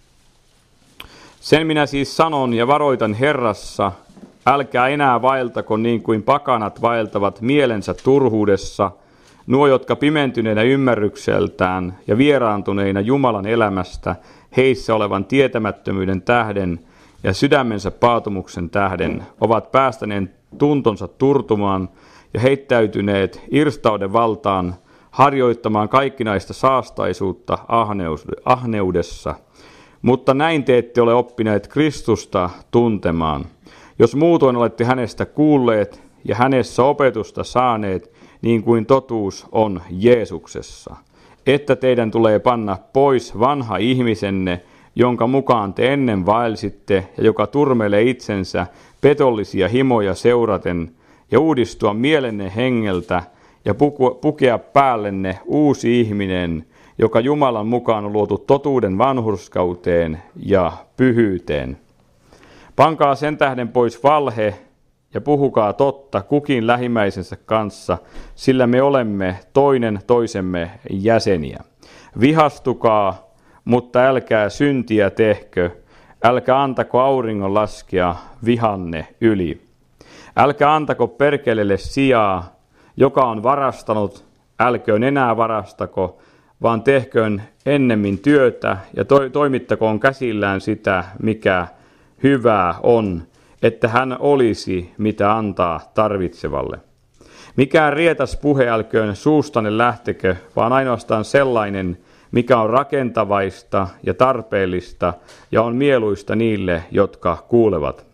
Sen minä siis sanon ja varoitan Herrassa, älkää enää vaeltako niin kuin pakanat vaeltavat mielensä turhuudessa, nuo, jotka pimentyneinä ymmärrykseltään ja vieraantuneina Jumalan elämästä, heissä olevan tietämättömyyden tähden ja sydämensä paatumuksen tähden, ovat päästäneen tuntonsa turtumaan ja heittäytyneet irstauden valtaan, harjoittamaan kaikkinaista saastaisuutta ahneudessa. Mutta näin te ette ole oppineet Kristusta tuntemaan. Jos muutoin olette hänestä kuulleet ja hänessä opetusta saaneet, niin kuin totuus on Jeesuksessa, että teidän tulee panna pois vanha ihmisenne, jonka mukaan te ennen vaelsitte ja joka turmelee itsensä petollisia himoja seuraten, ja uudistua mielenne hengeltä ja pukea päällenne uusi ihminen, joka Jumalan mukaan on luotu totuuden vanhurskauteen ja pyhyyteen. Pankaa sen tähden pois valhe ja puhukaa totta kukin lähimmäisensä kanssa, sillä me olemme toinen toisemme jäseniä. Vihastukaa, mutta älkää syntiä tehkö, älkää antako auringon laskea vihanne yli. Älkää antako perkelelle sijaa, joka on varastanut, älköön enää varastako, vaan tehköön ennemmin työtä ja toimittakoon käsillään sitä, mikä hyvää on, että hän olisi, mitä antaa tarvitsevalle. Mikään rietas puhe älköön suustanne lähtekö, vaan ainoastaan sellainen, mikä on rakentavaista ja tarpeellista ja on mieluista niille, jotka kuulevat.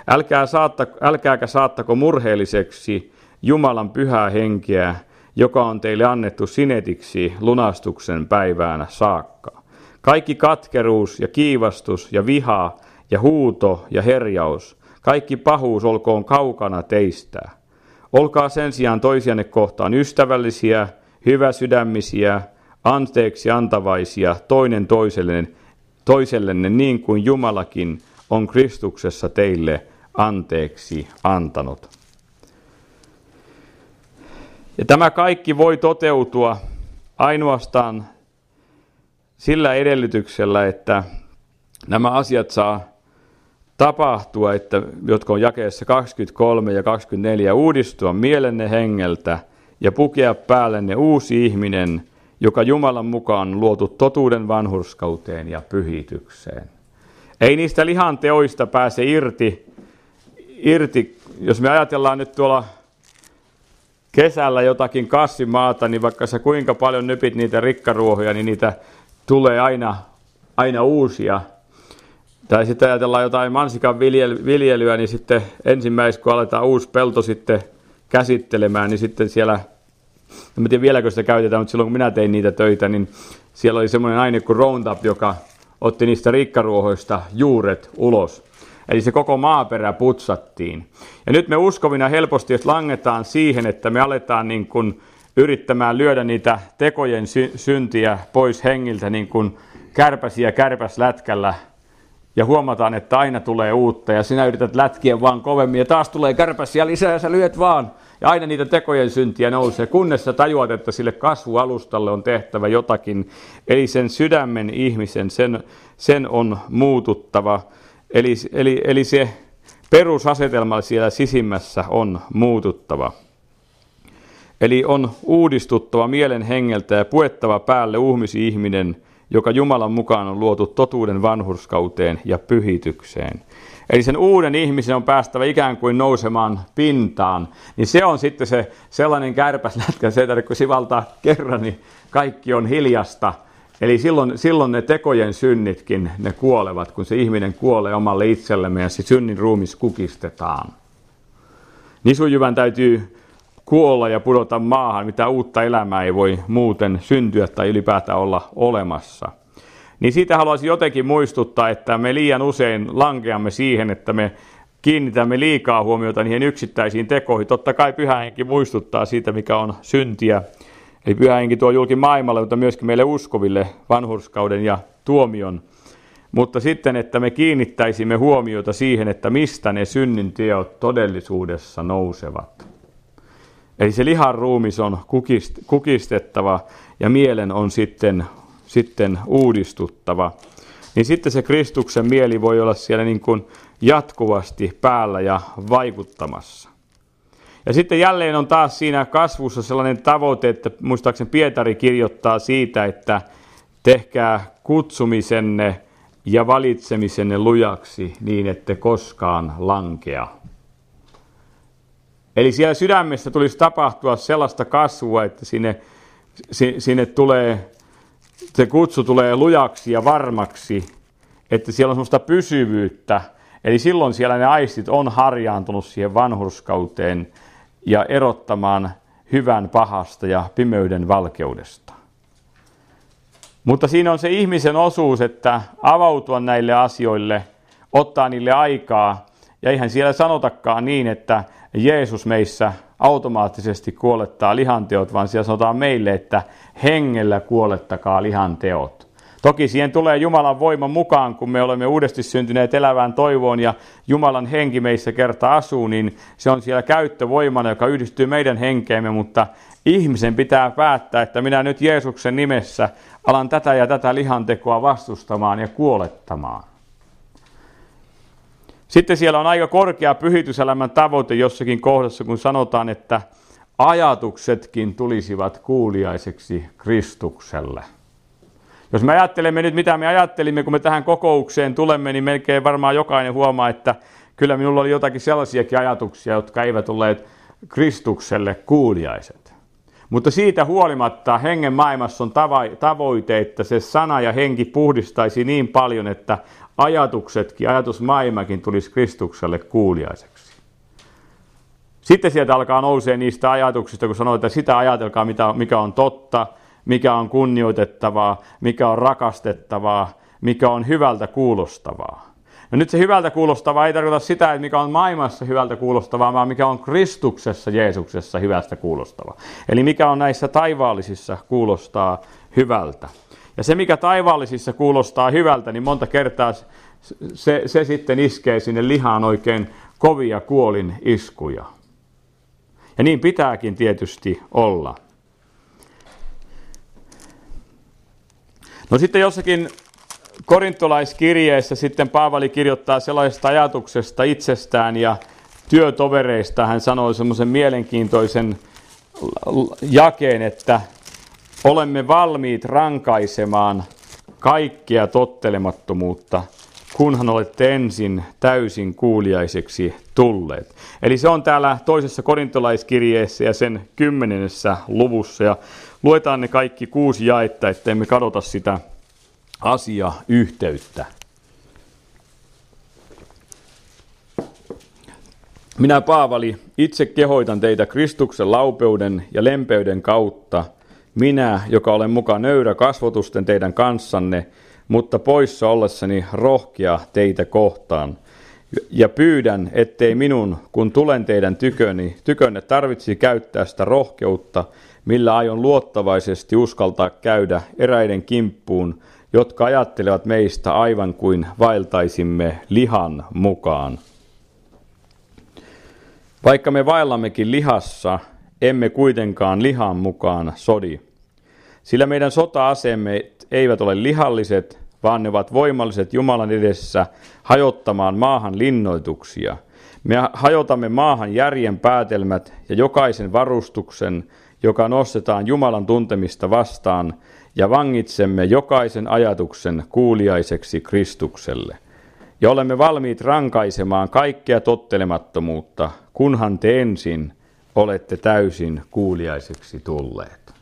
Älkääkä saattako murheelliseksi Jumalan pyhää henkeä, joka on teille annettu sinetiksi lunastuksen päivään saakka. Kaikki katkeruus ja kiivastus ja viha ja huuto ja herjaus, kaikki pahuus olkoon kaukana teistä. Olkaa sen sijaan toisianne kohtaan ystävällisiä, hyväsydämisiä, anteeksi antavaisia toinen toisellenne niin kuin Jumalakin on Kristuksessa teille anteeksi antanut. Ja tämä kaikki voi toteutua ainoastaan sillä edellytyksellä, että nämä asiat saa tapahtua, jotka on jakeessa 23 ja 24, uudistua mielenne hengeltä ja pukea päällenne uusi ihminen, joka Jumalan mukaan on luotu totuuden vanhurskauteen ja pyhitykseen. Ei niistä lihan teoista pääse irti. Jos me ajatellaan nyt tuolla kesällä jotakin kasvimaata, niin vaikka sä kuinka paljon nypit niitä rikkaruohoja, niin niitä tulee aina uusia. Tai sitten ajatellaan jotain mansikan viljelyä, niin sitten ensimmäisenä kun aletaan uusi pelto sitten käsittelemään, niin sitten siellä, en tiedä vieläkö sitä käytetään, mutta silloin kun minä tein niitä töitä, niin siellä oli semmoinen aine kuin Roundup, joka otti niistä rikkaruohoista juuret ulos. Eli se koko maaperä putsattiin. Ja nyt me uskovina helposti, jos langetaan siihen, että me aletaan niin kuin yrittämään lyödä niitä tekojen syntiä pois hengiltä niin kuin kärpäsiä kärpäslätkällä, ja huomataan, että aina tulee uutta, ja sinä yrität lätkiä vaan kovemmin, ja taas tulee kärpäsiä lisää, ja sä lyöt vaan. Ja aina niitä tekojen syntiä nousee, kunnes sä tajuat, että sille kasvualustalle on tehtävä jotakin. Eli sen sydämen ihmisen, sen on muututtava. Eli se perusasetelma siellä sisimmässä on muututtava. Eli on uudistuttava mielen hengeltä ja puettava päälle uhmisi ihminen, joka Jumalan mukaan on luotu totuuden vanhurskauteen ja pyhitykseen. Eli sen uuden ihmisen on päästävä ikään kuin nousemaan pintaan. Niin se on sitten se sellainen kärpäslätkä, se ei tarvitse kun sivaltaa kerran, niin kaikki on hiljasta. Eli silloin ne tekojen synnitkin, ne kuolevat, kun se ihminen kuolee omalle itsellemme ja se synnin ruumis kukistetaan. Nisujyvän täytyy kuolla ja pudota maahan, mitä uutta elämää ei voi muuten syntyä tai ylipäätään olla olemassa. Niin siitä haluaisin jotenkin muistuttaa, että me liian usein lankeamme siihen, että me kiinnitämme liikaa huomiota niihin yksittäisiin tekoihin. Totta kai Pyhä Henki muistuttaa siitä, mikä on syntiä. Eli Pyhä Henki tuo julki maailmalle, mutta myöskin meille uskoville vanhurskauden ja tuomion. Mutta sitten, että me kiinnittäisimme huomiota siihen, että mistä ne synnin teot todellisuudessa nousevat. Eli se lihan ruumis on kukistettava ja mielen on sitten uudistuttava. Niin sitten se Kristuksen mieli voi olla siellä niin kuin jatkuvasti päällä ja vaikuttamassa. Ja sitten jälleen on taas siinä kasvussa sellainen tavoite, että muistaakseni Pietari kirjoittaa siitä, että tehkää kutsumisenne ja valitsemisenne lujaksi niin, ette koskaan lankea. Eli siellä sydämessä tulisi tapahtua sellaista kasvua, että sinne tulee, se kutsu tulee lujaksi ja varmaksi, että siellä on sellaista pysyvyyttä. Eli silloin siellä ne aistit on harjaantunut siihen vanhurskauteen ja erottamaan hyvän pahasta ja pimeyden valkeudesta. Mutta siinä on se ihmisen osuus, että avautua näille asioille, ottaa niille aikaa. Ja eihän siellä sanotakaan niin, että Jeesus meissä automaattisesti kuolettaa lihanteot, vaan siellä sanotaan meille, että hengellä kuolettakaa lihanteot. Toki siihen tulee Jumalan voima mukaan, kun me olemme uudesti syntyneet elävään toivoon ja Jumalan henki meissä kerta asuu, niin se on siellä käyttövoimana, joka yhdistyy meidän henkeemme, mutta ihmisen pitää päättää, että minä nyt Jeesuksen nimessä alan tätä ja tätä lihantekoa vastustamaan ja kuolettamaan. Sitten siellä on aika korkea pyhityselämän tavoite jossakin kohdassa, kun sanotaan, että ajatuksetkin tulisivat kuuliaiseksi Kristukselle. Jos me ajattelemme nyt, mitä me ajattelimme, kun me tähän kokoukseen tulemme, niin melkein varmaan jokainen huomaa, että kyllä minulla oli jotakin sellaisiakin ajatuksia, jotka eivät olleet Kristukselle kuuliaiset. Mutta siitä huolimatta hengen maailmassa on tavoite, että se sana ja henki puhdistaisi niin paljon, että ajatusmaailmakin tulisi Kristukselle kuuliaiseksi. Sitten sieltä alkaa nousee niistä ajatuksista, kun sanoo, että sitä ajatelkaa, mikä on totta, mikä on kunnioitettavaa, mikä on rakastettavaa, mikä on hyvältä kuulostavaa. No nyt se hyvältä kuulostavaa ei tarkoita sitä, että mikä on maailmassa hyvältä kuulostavaa, vaan mikä on Kristuksessa, Jeesuksessa hyvästä kuulostavaa. Eli mikä on näissä taivaallisissa kuulostaa hyvältä. Ja se, mikä taivaallisissa kuulostaa hyvältä, niin monta kertaa se sitten iskee sinne lihaan oikein kovia kuolin iskuja. Ja niin pitääkin tietysti olla. No sitten jossakin korintolaiskirjeessä sitten Paavali kirjoittaa sellaisesta ajatuksesta itsestään ja työtovereista. Hän sanoi semmoisen mielenkiintoisen jakeen, että olemme valmiit rankaisemaan kaikkea tottelemattomuutta, kunhan olette ensin täysin kuuliaiseksi tulleet. Eli se on täällä toisessa korintolaiskirjeessä ja sen 10. luvussa. Ja luetaan ne kaikki 6 jaetta, ettei me kadota sitä asiayhteyttä. Minä Paavali itse kehoitan teitä Kristuksen laupeuden ja lempeyden kautta, minä, joka olen muka nöyrä kasvotusten teidän kanssanne, mutta poissa ollessani rohkea teitä kohtaan. Ja pyydän, ettei minun, kun tulen teidän tykönne tarvitsisi käyttää sitä rohkeutta, millä aion luottavaisesti uskaltaa käydä eräiden kimppuun, jotka ajattelevat meistä aivan kuin vaeltaisimme lihan mukaan. Vaikka me vaellammekin lihassa, emme kuitenkaan lihan mukaan sodi. Sillä meidän sota-aseemme eivät ole lihalliset, vaan ne ovat voimalliset Jumalan edessä hajottamaan maahan linnoituksia. Me hajotamme maahan järjen päätelmät ja jokaisen varustuksen, joka nostetaan Jumalan tuntemista vastaan, ja vangitsemme jokaisen ajatuksen kuuliaiseksi Kristukselle. Ja olemme valmiit rankaisemaan kaikkea tottelemattomuutta, kunhan te ensin olette täysin kuuliaiseksi tulleet.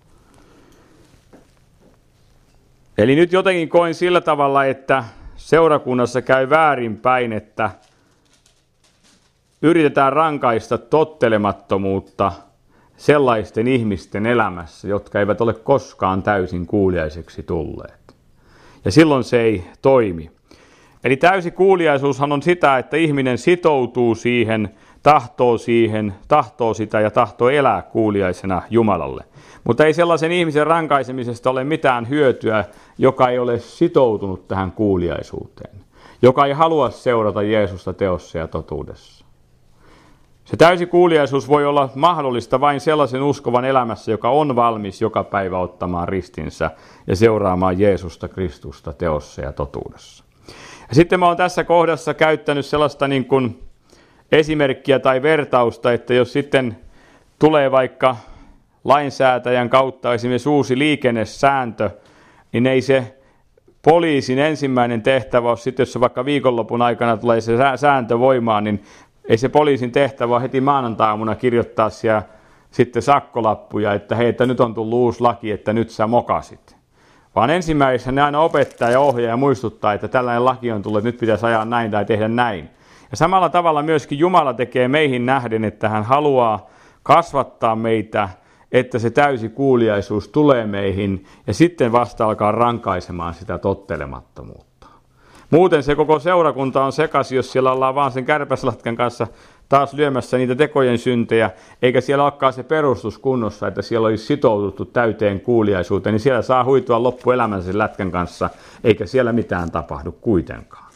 Eli nyt jotenkin koin sillä tavalla, että seurakunnassa käy väärinpäin, että yritetään rankaista tottelemattomuutta sellaisten ihmisten elämässä, jotka eivät ole koskaan täysin kuuliaiseksi tulleet. Ja silloin se ei toimi. Eli täysi kuuliaisuushan on sitä, että ihminen sitoutuu siihen, tahtoo sitä ja tahtoo elää kuuliaisena Jumalalle. Mutta ei sellaisen ihmisen rankaisemisesta ole mitään hyötyä, joka ei ole sitoutunut tähän kuuliaisuuteen, joka ei halua seurata Jeesusta teossa ja totuudessa. Se täysi kuuliaisuus voi olla mahdollista vain sellaisen uskovan elämässä, joka on valmis joka päivä ottamaan ristinsä ja seuraamaan Jeesusta Kristusta teossa ja totuudessa. Ja sitten mä oon tässä kohdassa käyttänyt sellaista niin kuin esimerkkiä tai vertausta, että jos sitten tulee vaikka lainsäätäjän kautta esimerkiksi uusi liikennesääntö, niin ei se poliisin ensimmäinen tehtävä ole sitten, jos vaikka viikonlopun aikana tulee se sääntö voimaan, niin ei se poliisin tehtävä ole heti maanantai-aamuna kirjoittaa siellä sitten sakkolappuja, että hei, että nyt on tullut uusi laki, että nyt sä mokasit. Vaan ensimmäisenä ne aina opettaa ja ohjaa ja muistuttaa, että tällainen laki on tullut, että nyt pitäisi ajaa näin tai tehdä näin. Ja samalla tavalla myöskin Jumala tekee meihin nähden, että hän haluaa kasvattaa meitä, että se täysi kuuliaisuus tulee meihin ja sitten vasta alkaa rankaisemaan sitä tottelemattomuutta. Muuten se koko seurakunta on sekaisin, jos siellä ollaan vaan sen kärpäslatkan kanssa taas lyömässä niitä tekojen syntejä, eikä siellä olekaan se perustus kunnossa, että siellä olisi sitouduttu täyteen kuuliaisuuteen, niin siellä saa huitua loppuelämänsä sen lätkän kanssa, eikä siellä mitään tapahdu kuitenkaan.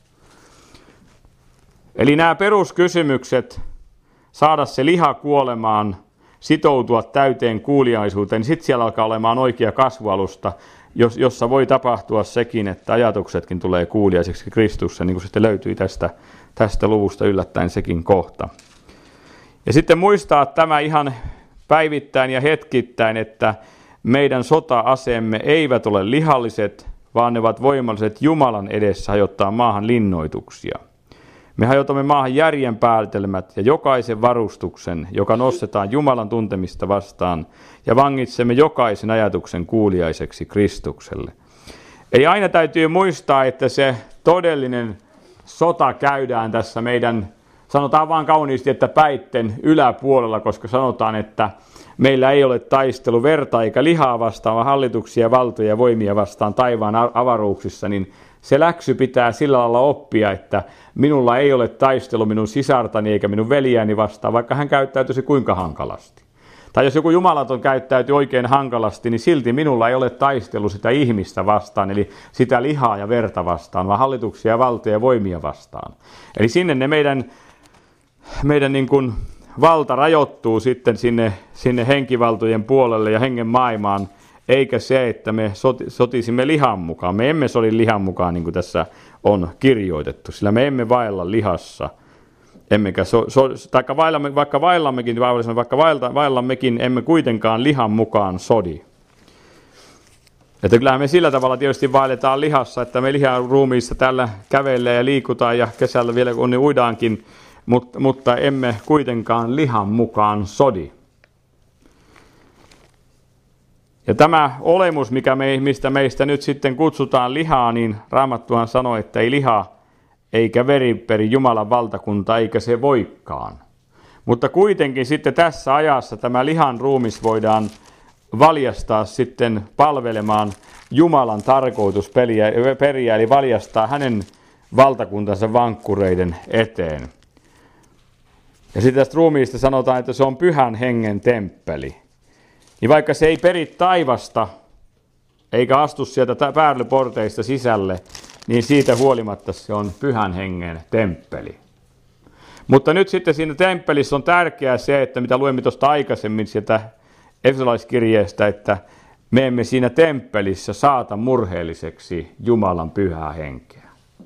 Eli nämä peruskysymykset, saada se liha kuolemaan, sitoutua täyteen kuuliaisuuteen, niin sitten siellä alkaa olemaan oikea kasvualusta, jossa voi tapahtua sekin, että ajatuksetkin tulee kuuliaiseksi Kristuksessa, niin kuin sitten löytyi tästä luvusta yllättäen sekin kohta. Ja sitten muistaa tämä ihan päivittäin ja hetkittäin, että meidän sota-aseemme eivät ole lihalliset, vaan ne ovat voimalliset Jumalan edessä hajottaa maahan linnoituksia. Me hajotamme maahan järjen päätelmät ja jokaisen varustuksen, joka nostetaan Jumalan tuntemista vastaan, ja vangitsemme jokaisen ajatuksen kuuliaiseksi Kristukselle. Eli aina täytyy muistaa, että se todellinen sota käydään tässä meidän, sanotaan vaan kauniisti, että päitten yläpuolella, koska sanotaan, että meillä ei ole taistelu verta eikä lihaa vastaan, vaan hallituksia, valtoja ja voimia vastaan taivaan avaruuksissa, niin se läksy pitää sillä lailla oppia, että minulla ei ole taistelu minun sisartani eikä minun veljääni vastaan, vaikka hän käyttäytyisi kuinka hankalasti. Tai jos joku jumalaton käyttäytyy oikein hankalasti, niin silti minulla ei ole taistelu sitä ihmistä vastaan, eli sitä lihaa ja verta vastaan, vaan hallituksia, valtoja ja voimia vastaan. Eli sinne ne meidän niin kuin valta rajoittuu sitten sinne henkivaltojen puolelle ja hengen maailmaan, eikä se, että me sotisimme lihan mukaan. Me emme sodi lihan mukaan, niin kuin tässä on kirjoitettu, sillä me emme vaella lihassa. Emmekä vaikka vaellammekin, emme kuitenkaan lihan mukaan sodi. Että kyllähän me sillä tavalla tietysti vaelletaan lihassa, että me lihan ruumiissa täällä kävelee ja liikutaan ja kesällä vielä kun niin uidaankin, mutta emme kuitenkaan lihan mukaan sodi. Ja tämä olemus, mistä meistä nyt sitten kutsutaan lihaa, niin Raamattuhan sanoo, että ei liha eikä veri peri Jumalan valtakunta, eikä se voikaan. Mutta kuitenkin sitten tässä ajassa tämä lihan ruumis voidaan valjastaa sitten palvelemaan Jumalan tarkoitusperiä, eli valjastaa hänen valtakuntansa vankkureiden eteen. Ja sitten tästä ruumiista sanotaan, että se on pyhän hengen temppeli. Niin vaikka se ei peri taivasta, eikä astu sieltä pääryporteista sisälle, niin siitä huolimatta se on pyhän hengen temppeli. Mutta nyt sitten siinä temppelissä on tärkeää se, että mitä luemme tuosta aikaisemmin sieltä Efesolaiskirjeestä, että me emme siinä temppelissä saata murheelliseksi Jumalan pyhää henkeä.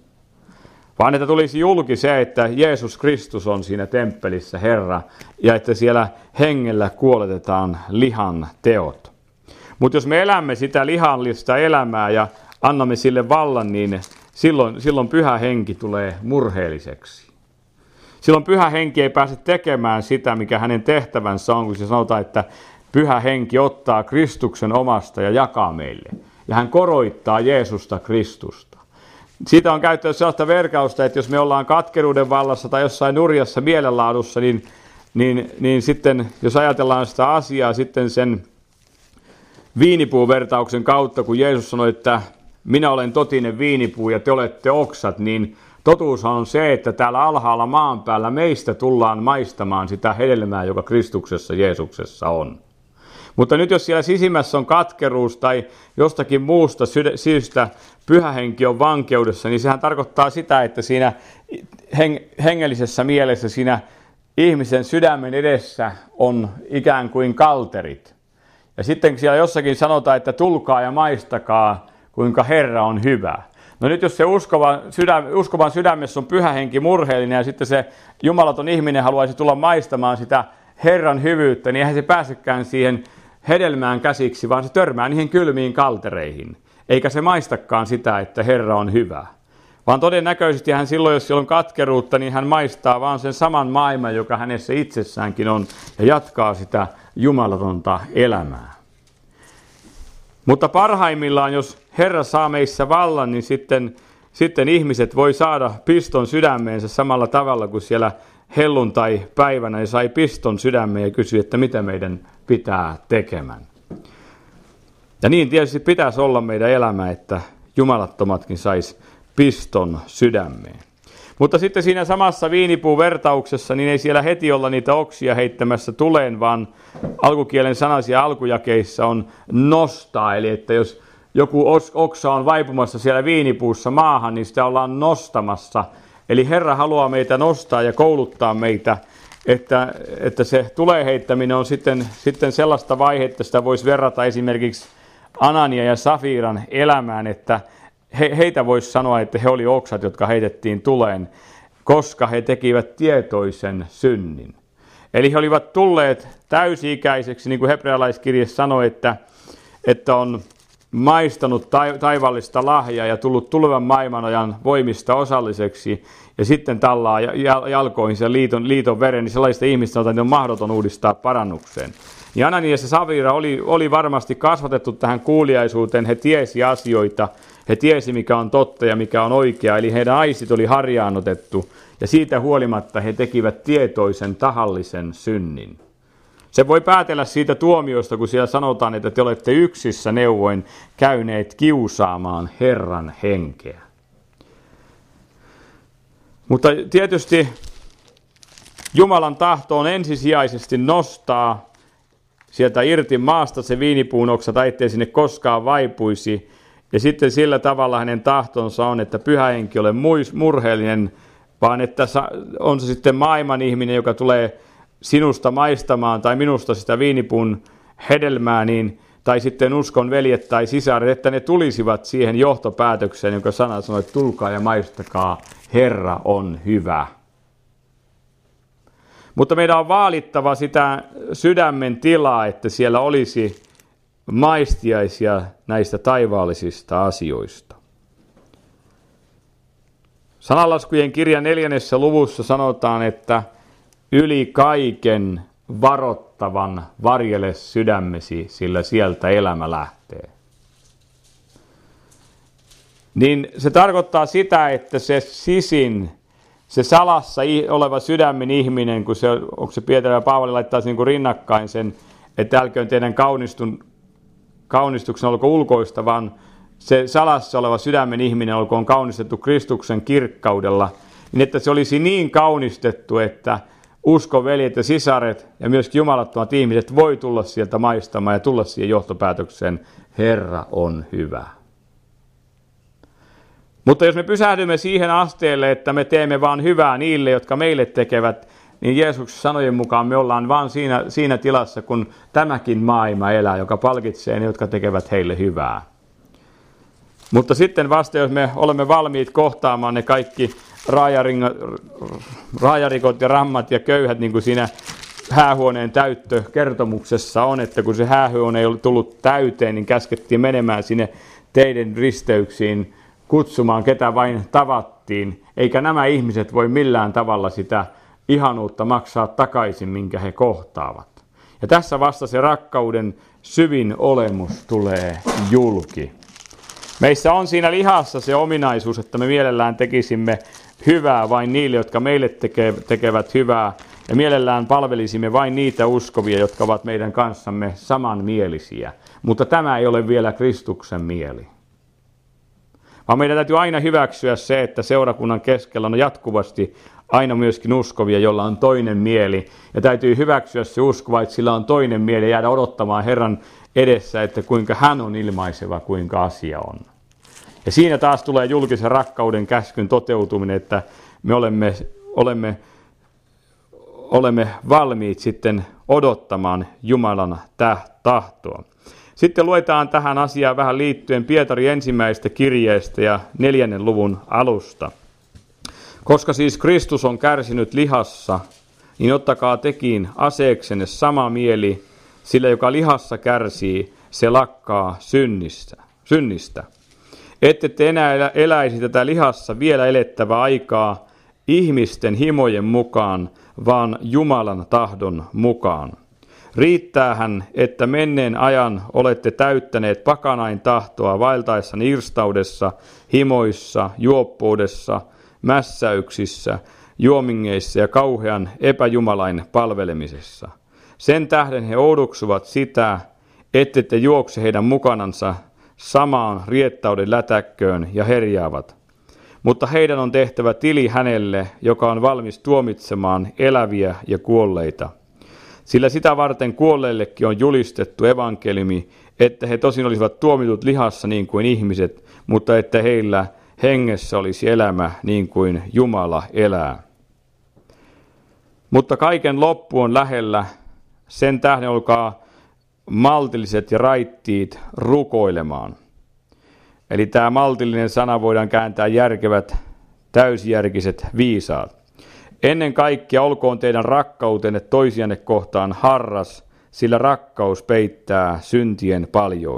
Vaan että tulisi julki se, että Jeesus Kristus on siinä temppelissä Herra ja että siellä hengellä kuoletetaan lihan teot. Mutta jos me elämme sitä lihallista elämää ja annamme sille vallan, niin silloin pyhä henki tulee murheelliseksi. Silloin pyhä henki ei pääse tekemään sitä, mikä hänen tehtävänsä on, kun se sanotaan, että pyhä henki ottaa Kristuksen omasta ja jakaa meille. Ja hän koroittaa Jeesusta Kristusta. Siitä on käyttänyt sellaista verkausta, että jos me ollaan katkeruuden vallassa tai jossain nurjassa mielenlaadussa, niin sitten jos ajatellaan sitä asiaa sitten sen viinipuuvertauksen kautta, kun Jeesus sanoi, että minä olen totinen viinipuu ja te olette oksat, niin totuushan on se, että täällä alhaalla maan päällä meistä tullaan maistamaan sitä hedelmää, joka Kristuksessa Jeesuksessa on. Mutta nyt jos siellä sisimmässä on katkeruus tai jostakin muusta syystä pyhä henki on vankeudessa, niin sehän tarkoittaa sitä, että siinä hengellisessä mielessä siinä ihmisen sydämen edessä on ikään kuin kalterit. Ja sitten siellä jossakin sanotaan, että tulkaa ja maistakaa, kuinka Herra on hyvä. No nyt jos se uskovan sydämessä on pyhä henki murheellinen ja sitten se jumalaton ihminen haluaisi tulla maistamaan sitä Herran hyvyyttä, niin eihän se pääsekään siihen hedelmään käsiksi, vaan se törmää niihin kylmiin kaltereihin. Eikä se maistakaan sitä, että Herra on hyvä. Vaan todennäköisesti hän silloin, jos siellä on katkeruutta, niin hän maistaa vaan sen saman maailman, joka hänessä itsessäänkin on, ja jatkaa sitä jumalatonta elämää. Mutta parhaimmillaan, jos Herra saa meissä vallan, niin sitten ihmiset voi saada piston sydämeensä samalla tavalla kuin siellä helluntai-päivänä ja sai piston sydämeen ja kysyi, että mitä meidän pitää tekemään. Ja niin tietysti pitäisi olla meidän elämä, että jumalattomatkin sais piston sydämeen. Mutta sitten siinä samassa viinipuuvertauksessa, niin ei siellä heti olla niitä oksia heittämässä tuleen, vaan alkukielen sanaisia alkujakeissa on nostaa. Eli että jos joku oksa on vaipumassa siellä viinipuussa maahan, niin sitä ollaan nostamassa. Eli Herra haluaa meitä nostaa ja kouluttaa meitä, että se tulee heittäminen on sitten sellaista vaihetta, sitä voisi verrata esimerkiksi Anania ja Safiran elämään, että heitä voisi sanoa, että he oli oksat, jotka heitettiin tuleen, koska he tekivät tietoisen synnin. Eli he olivat tulleet täysi-ikäiseksi, niin kuin hebrealaiskirje sanoi, että on maistanut taivaallista lahjaa ja tullut tulevan maailmanajan voimista osalliseksi ja sitten tallaa jalkoihinsa liiton veren, niin sellaista ihmistä on mahdoton uudistaa parannukseen. Ja Ananias ja Safira oli varmasti kasvatettu tähän kuuliaisuuteen, he tiesi asioita, he tiesi mikä on totta ja mikä on oikea, eli heidän aistit oli harjaannutettu ja siitä huolimatta he tekivät tietoisen tahallisen synnin. Se voi päätellä siitä tuomiosta, kun siellä sanotaan, että te olette yksissä neuvoin käyneet kiusaamaan Herran henkeä. Mutta tietysti Jumalan tahto on ensisijaisesti nostaa sieltä irti maasta se viinipuun oksa, ettei sinne koskaan vaipuisi. Ja sitten sillä tavalla hänen tahtonsa on, että Pyhä Henki ole murheellinen, vaan että on se sitten maailman ihminen, joka tulee sinusta maistamaan tai minusta sitä viinipuun hedelmää, tai sitten uskon veljet tai sisaret, että ne tulisivat siihen johtopäätökseen, jonka sana sanoi, että tulkaa ja maistakaa, Herra on hyvä. Mutta meidän on vaalittava sitä sydämen tilaa, että siellä olisi maistiaisia näistä taivaallisista asioista. Sananlaskujen kirjan 4. luvussa sanotaan, että yli kaiken varottavan varjele sydämesi, sillä sieltä elämä lähtee. Niin se tarkoittaa sitä, että se sisin, se salassa oleva sydämen ihminen, kun onko se Pietari ja Paavali laittaa sen niin rinnakkain sen, että älköön teidän kaunistuksen olko ulkoista, vaan se salassa oleva sydämen ihminen olkoon kaunistettu Kristuksen kirkkaudella, niin että se olisi niin kaunistettu, että uskon veljet ja sisaret ja myöskin jumalattomat ihmiset voi tulla sieltä maistamaan ja tulla siihen johtopäätökseen, Herra on hyvä. Mutta jos me pysähdymme siihen asteelle, että me teemme vaan hyvää niille, jotka meille tekevät, niin Jeesuksen sanojen mukaan me ollaan vaan siinä tilassa, kun tämäkin maailma elää, joka palkitsee ne, jotka tekevät heille hyvää. Mutta sitten vasta, jos me olemme valmiit kohtaamaan ne kaikki raajarikot ja rammat ja köyhät, niin kuin siinä häähuoneen täyttökertomuksessa on, että kun se häähuone ei ollut tullut täyteen, niin käskettiin menemään sinne teiden risteyksiin kutsumaan, ketä vain tavattiin, eikä nämä ihmiset voi millään tavalla sitä ihanuutta maksaa takaisin, minkä he kohtaavat. Ja tässä vasta se rakkauden syvin olemus tulee julki. Meissä on siinä lihassa se ominaisuus, että me mielellään tekisimme hyvää vain niille, jotka meille tekevät hyvää, ja mielellään palvelisimme vain niitä uskovia, jotka ovat meidän kanssamme samanmielisiä. Mutta tämä ei ole vielä Kristuksen mieli. Vaan meidän täytyy aina hyväksyä se, että seurakunnan keskellä on jatkuvasti aina myöskin uskovia, jolla on toinen mieli. Ja täytyy hyväksyä se uskova, että sillä on toinen mieli ja jäädä odottamaan Herran edessä, että kuinka hän on ilmaiseva, kuinka asia on. Ja siinä taas tulee julkisen rakkauden käskyn toteutuminen, että me olemme valmiit sitten odottamaan Jumalan tahtoa. Sitten luetaan tähän asiaan vähän liittyen Pietari ensimmäisestä kirjeestä ja 4. luvun alusta. Koska siis Kristus on kärsinyt lihassa, niin ottakaa tekin aseeksenne sama mieli, sillä joka lihassa kärsii, se lakkaa synnistä. Ette te enää eläisi tätä lihassa vielä elettävää aikaa ihmisten himojen mukaan, vaan Jumalan tahdon mukaan. Riittäähän, että menneen ajan olette täyttäneet pakanain tahtoa vaeltaessa irstaudessa, himoissa, juoppoudessa, mässäyksissä, juomingeissa ja kauhean epäjumalain palvelemisessa. Sen tähden he oudoksuvat sitä, ettette juokse heidän mukanansa samaan riettauden lätäkköön ja herjaavat. Mutta heidän on tehtävä tili hänelle, joka on valmis tuomitsemaan eläviä ja kuolleita. Sillä sitä varten kuolleillekin on julistettu evankeliumi, että he tosin olisivat tuomitut lihassa niin kuin ihmiset, mutta että heillä hengessä olisi elämä niin kuin Jumala elää. Mutta kaiken loppu on lähellä, sen tähden olkaa maltilliset ja raittiit rukoilemaan. Eli tämä maltillinen sana voidaan kääntää järkevät, täysjärkiset, viisaat. Ennen kaikkea olkoon teidän rakkautenne toisianne kohtaan harras, sillä rakkaus peittää syntien paljouden.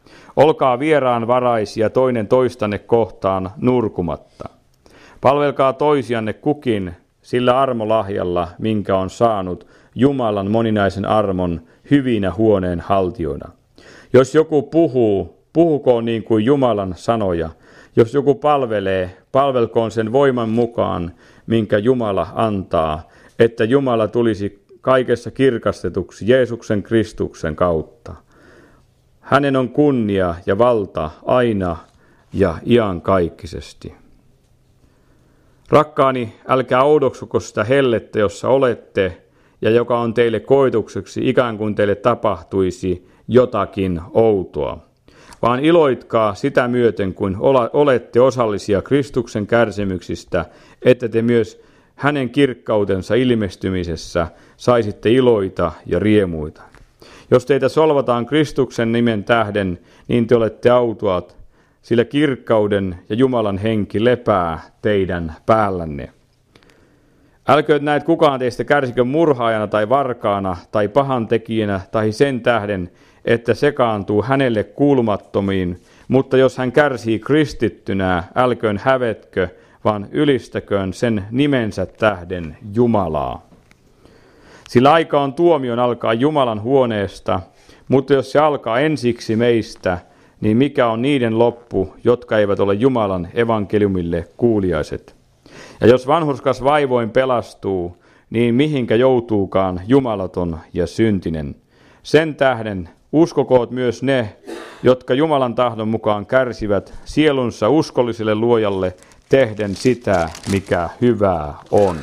Olkaa vieraanvaraisia toinen toistanne kohtaan nurkumatta. Palvelkaa toisianne kukin sillä armolahjalla, minkä on saanut Jumalan moninaisen armon hyvinä huoneen haltijoina. Jos joku puhuu, puhukoon niin kuin Jumalan sanoja. Jos joku palvelee, palvelkoon sen voiman mukaan, minkä Jumala antaa, että Jumala tulisi kaikessa kirkastetuksi Jeesuksen Kristuksen kautta. Hänen on kunnia ja valta aina ja iankaikkisesti. Rakkaani, älkää oudoksuko sitä hellettä, jossa olette, ja joka on teille koetukseksi, ikään kuin teille tapahtuisi jotakin outoa. Vaan iloitkaa sitä myöten, kun olette osallisia Kristuksen kärsimyksistä, että te myös hänen kirkkautensa ilmestymisessä saisitte iloita ja riemuita. Jos teitä solvataan Kristuksen nimen tähden, niin te olette autuat, sillä kirkkauden ja Jumalan henki lepää teidän päällänne. Älkööt näet kukaan teistä kärsikö murhaajana tai varkaana tai pahantekijänä tai sen tähden, että sekaantuu hänelle kuulumattomiin, mutta jos hän kärsii kristittynä, älköön hävetkö, vaan ylistäköön sen nimensä tähden Jumalaa. Sillä aika on tuomion alkaa Jumalan huoneesta, mutta jos se alkaa ensiksi meistä, niin mikä on niiden loppu, jotka eivät ole Jumalan evankeliumille kuuliaiset? Ja jos vanhurskas vaivoin pelastuu, niin mihinkä joutuukaan jumalaton ja syntinen? Sen tähden uskokoot myös ne, jotka Jumalan tahdon mukaan kärsivät sielunsa uskolliselle luojalle tehden sitä, mikä hyvää on.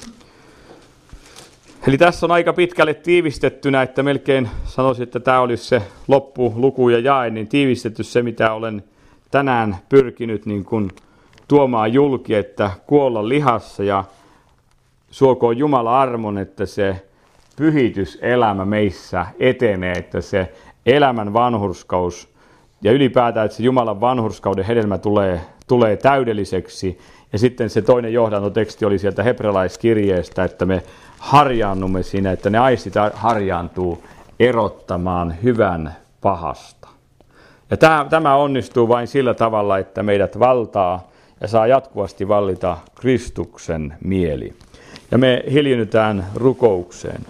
Eli tässä on aika pitkälle tiivistettynä, että melkein sanoisin, että tämä olisi se loppuluku ja jae, niin tiivistetty se, mitä olen tänään pyrkinyt niin kuin tuomaan julki, että kuolla lihassa ja suokoon Jumala armon, että se pyhityselämä meissä etenee, että se elämän vanhurskaus ja ylipäätään, että se Jumalan vanhurskauden hedelmä tulee täydelliseksi. Ja sitten se toinen johdantoteksti oli sieltä hebrealaiskirjeestä, että me harjaannumme siinä, että ne aistit harjaantuu erottamaan hyvän pahasta. Ja tämä onnistuu vain sillä tavalla, että meidät valtaa ja saa jatkuvasti vallita Kristuksen mieli. Ja me hiljennytään rukoukseen.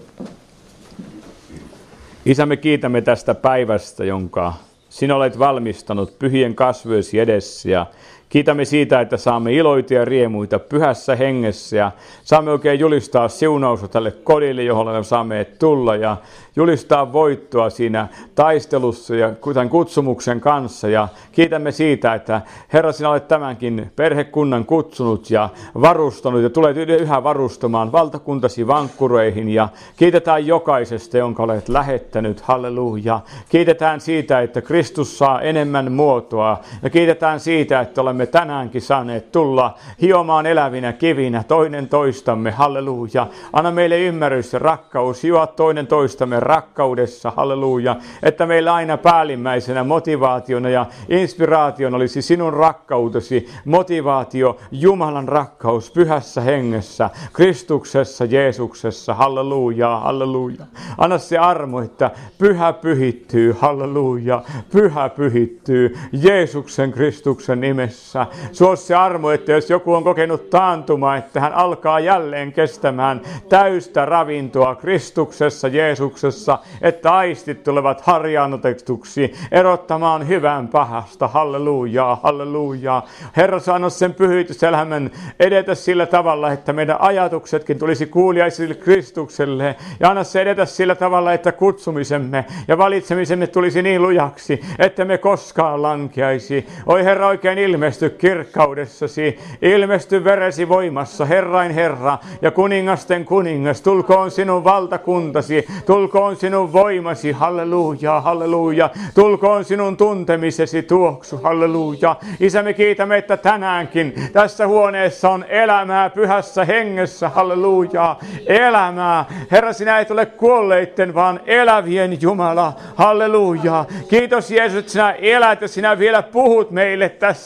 Isä, me kiitämme tästä päivästä, jonka sinä olet valmistanut pyhien kasvojesi edessä, ja kiitämme siitä, että saamme iloita ja riemuita pyhässä hengessä ja saamme oikein julistaa siunausta tälle kodille, johon me saamme tulla ja julistaa voittoa siinä taistelussa ja tämän kutsumuksen kanssa. Ja kiitämme siitä, että Herra, sinä olet tämänkin perhekunnan kutsunut ja varustanut ja tulet yhä varustamaan valtakuntasi vankkureihin. Ja kiitetään jokaisesta, jonka olet lähettänyt. Halleluja. Kiitetään siitä, että Kristus saa enemmän muotoa ja kiitetään siitä, että olemme tänäänkin saaneet tulla hiomaan elävinä kivinä toinen toistamme. Halleluja. Anna meille ymmärrys ja rakkaus, hioa toinen toistamme rakkaudessa, halleluja, että meillä aina päällimmäisenä motivaationa ja inspiraation olisi sinun rakkautesi, motivaatio, Jumalan rakkaus pyhässä hengessä, Kristuksessa, Jeesuksessa, halleluja, halleluja. Anna se armo, että pyhä pyhittyy, halleluja, pyhä pyhittyy Jeesuksen Kristuksen nimessä. Suo se armo, että jos joku on kokenut taantumaa, että hän alkaa jälleen kestämään täystä ravintoa Kristuksessa, Jeesuksessa, että aistit tulevat harjaannutetuksi, erottamaan hyvän pahasta. Halleluja, halleluja. Herra, anna sen pyhityselämän edetä sillä tavalla, että meidän ajatuksetkin tulisi kuuliaisille Kristukselle. Ja anna se edetä sillä tavalla, että kutsumisemme ja valitsemisemme tulisi niin lujaksi, että me koskaan lankeaisi. Oi Herra, oikein ilmesty kirkkaudessasi, ilmesty veresi voimassa, Herrain Herra ja kuningasten kuningas. Tulkoon sinun valtakuntasi, tulkoon sinun voimasi, halleluja, halleluja. Tulkoon sinun tuntemisesi tuoksu, halleluja. Isä, me kiitämme, että tänäänkin tässä huoneessa on elämää pyhässä hengessä, halleluja. Elämää. Herra, sinä et ole kuolleitten, vaan elävien Jumala, halleluja. Kiitos Jeesus, että sinä elät ja sinä vielä puhut meille tässä ajassa.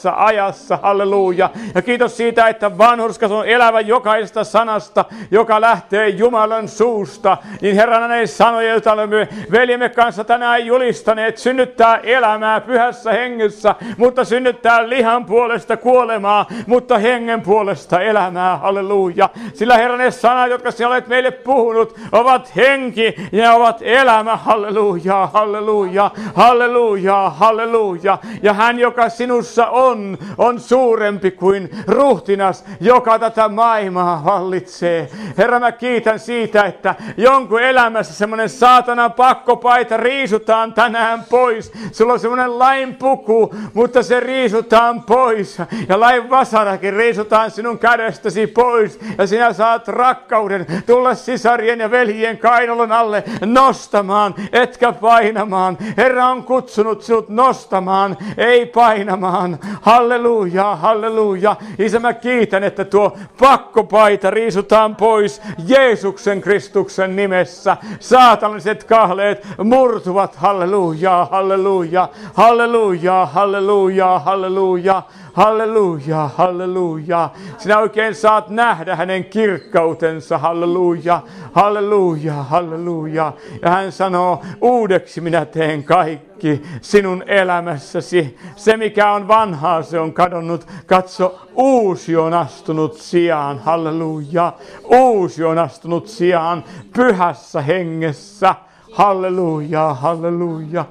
ajassa, halleluja. Ja kiitos siitä, että vanhurskas on elävä jokaisesta sanasta, joka lähtee Jumalan suusta. Niin Herran ne sanoja, joita olemme veljemme kanssa tänään julistaneet, synnyttää elämää pyhässä hengessä, mutta synnyttää lihan puolesta kuolemaa, mutta hengen puolesta elämää, halleluja. Sillä Herran ne sanat, jotka sinä olet meille puhunut, ovat henki ja ovat elämä, halleluja, halleluja, halleluja, halleluja. Ja hän, joka sinussa on suurempi kuin ruhtinas, joka tätä maailmaa hallitsee. Herra, mä kiitän siitä, että jonkun elämässä semmoinen saatanan pakkopaita riisutaan tänään pois. Sulla on semmoinen lainpuku, mutta se riisutaan pois. Ja lain vasarakin riisutaan sinun kädestäsi pois. Ja sinä saat rakkauden tulla sisarien ja veljien kainalon alle nostamaan, etkä painamaan. Herra on kutsunut sinut nostamaan, ei painamaan. Halleluja, halleluja. Isä, mä kiitän, että tuo pakkopaita riisutaan pois Jeesuksen Kristuksen nimessä. Saatanalliset kahleet murtuvat. Halleluja, halleluja, halleluja, halleluja, halleluja. Halleluja, halleluja. Sinä oikein saat nähdä hänen kirkkautensa. Halleluja, halleluja, halleluja. Ja hän sanoo, uudeksi minä teen kaikki sinun elämässäsi. Se mikä on vanhaa, se on kadonnut. Katso, uusi on astunut sijaan. Halleluja. Uusi on astunut sijaan pyhässä hengessä. Halleluja, halleluja.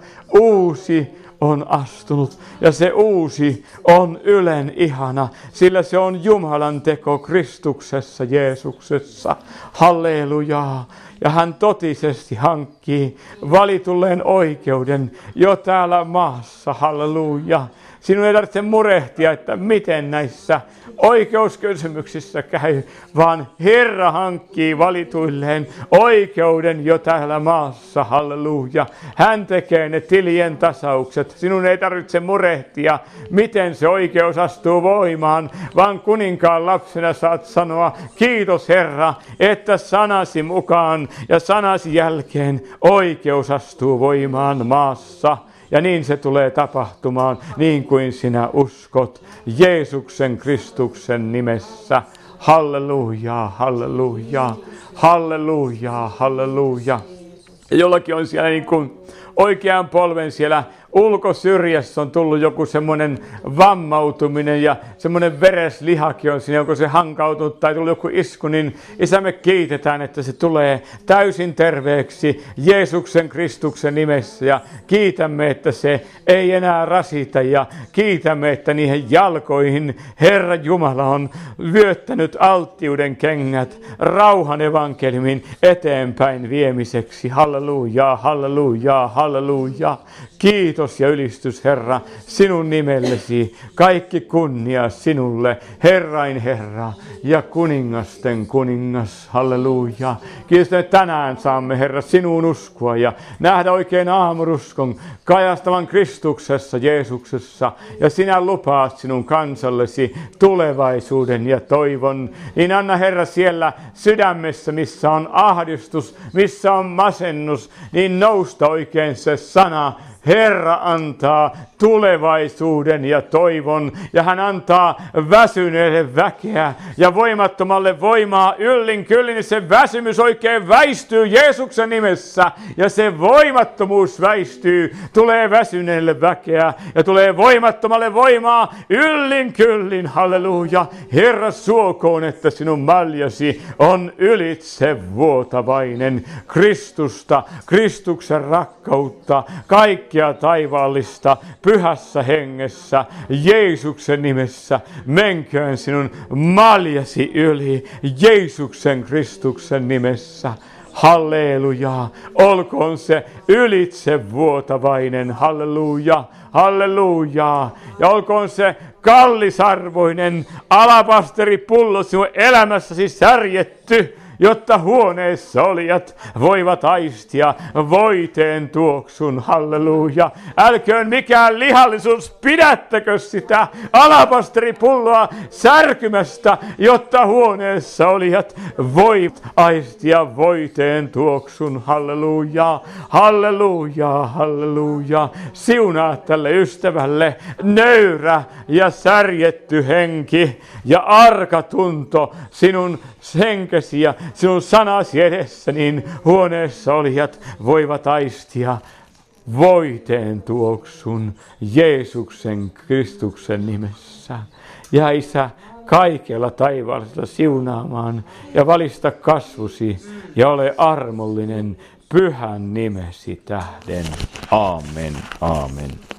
Uusi on astunut. Ja se uusi on ylen ihana, sillä se on Jumalan teko Kristuksessa Jeesuksessa. Halleluja. Ja hän totisesti hankkii valitulleen oikeuden jo täällä maassa. Halleluja. Sinun ei tarvitse murehtia, että miten näissä oikeuskysymyksissä käy, vaan Herra hankkii valituilleen oikeuden jo täällä maassa. Halleluja. Hän tekee ne tilien tasaukset. Sinun ei tarvitse murehtia, miten se oikeus astuu voimaan, vaan kuninkaan lapsena saat sanoa, kiitos Herra, että sanasi mukaan ja sanasi jälkeen oikeus astuu voimaan maassa. Ja niin se tulee tapahtumaan, niin kuin sinä uskot, Jeesuksen Kristuksen nimessä. Halleluja, halleluja, halleluja, halleluja. Ja jollakin on siellä niin kuin oikean polven siellä ulkosyrjässä on tullut joku semmoinen vammautuminen ja semmoinen vereslihakin on siinä, onko se hankautunut tai tullut joku isku, niin Isä, me kiitetään, että se tulee täysin terveeksi Jeesuksen Kristuksen nimessä ja kiitämme, että se ei enää rasita ja kiitämme, että niihin jalkoihin Herra Jumala on vyöttänyt alttiuden kengät rauhan evankeliumin eteenpäin viemiseksi. Halleluja, halleluja, halleluja. Kiitos ja ylistys, Herra, sinun nimellesi. Kaikki kunnia sinulle, Herrain Herra ja kuningasten kuningas. Halleluja. Kiitos, että tänään saamme, Herra, sinun uskoa ja nähdä oikein aamuruskon kajastavan Kristuksessa, Jeesuksessa. Ja sinä lupaat sinun kansallesi tulevaisuuden ja toivon. Niin anna, Herra, siellä sydämessä, missä on ahdistus, missä on masennus, niin nousta oikein se sana. Herra antaa tulevaisuuden ja toivon, ja hän antaa väsyneelle väkeä ja voimattomalle voimaa yllin kyllin, niin se väsymys oikein väistyy Jeesuksen nimessä, ja se voimattomuus väistyy, tulee väsyneelle väkeä ja tulee voimattomalle voimaa yllin kyllin, halleluja. Herra, suokoon, että sinun maljasi on ylitse vuotavainen Kristusta, Kristuksen rakkautta, kaikkea taivaallista, pyhässä hengessä, Jeesuksen nimessä, menköön sinun maljasi yli, Jeesuksen Kristuksen nimessä. Halleluja, olkoon se ylitse vuotavainen, halleluja, halleluja, ja olkoon se kallisarvoinen alapasteripullo sinun elämässäsi särjetty jotta huoneessa olijat voivat aistia voiteen tuoksun. Halleluja. Älköön mikään lihallisuus pidättäkö sitä alapasteripulloa särkymästä, jotta huoneessa olijat voivat aistia voiteen tuoksun. Halleluja. Halleluja. Halleluja. Siunaa tälle ystävälle nöyrä ja särjetty henki ja arkatunto sinun henkesi ja sinun sanasi edessä, niin huoneessa olijat voivat aistia voiteen tuoksun Jeesuksen Kristuksen nimessä. Ja Isä, kaikella taivaallisella siunaamaan ja valista kasvusi ja ole armollinen pyhän nimesi tähden. Aamen, aamen.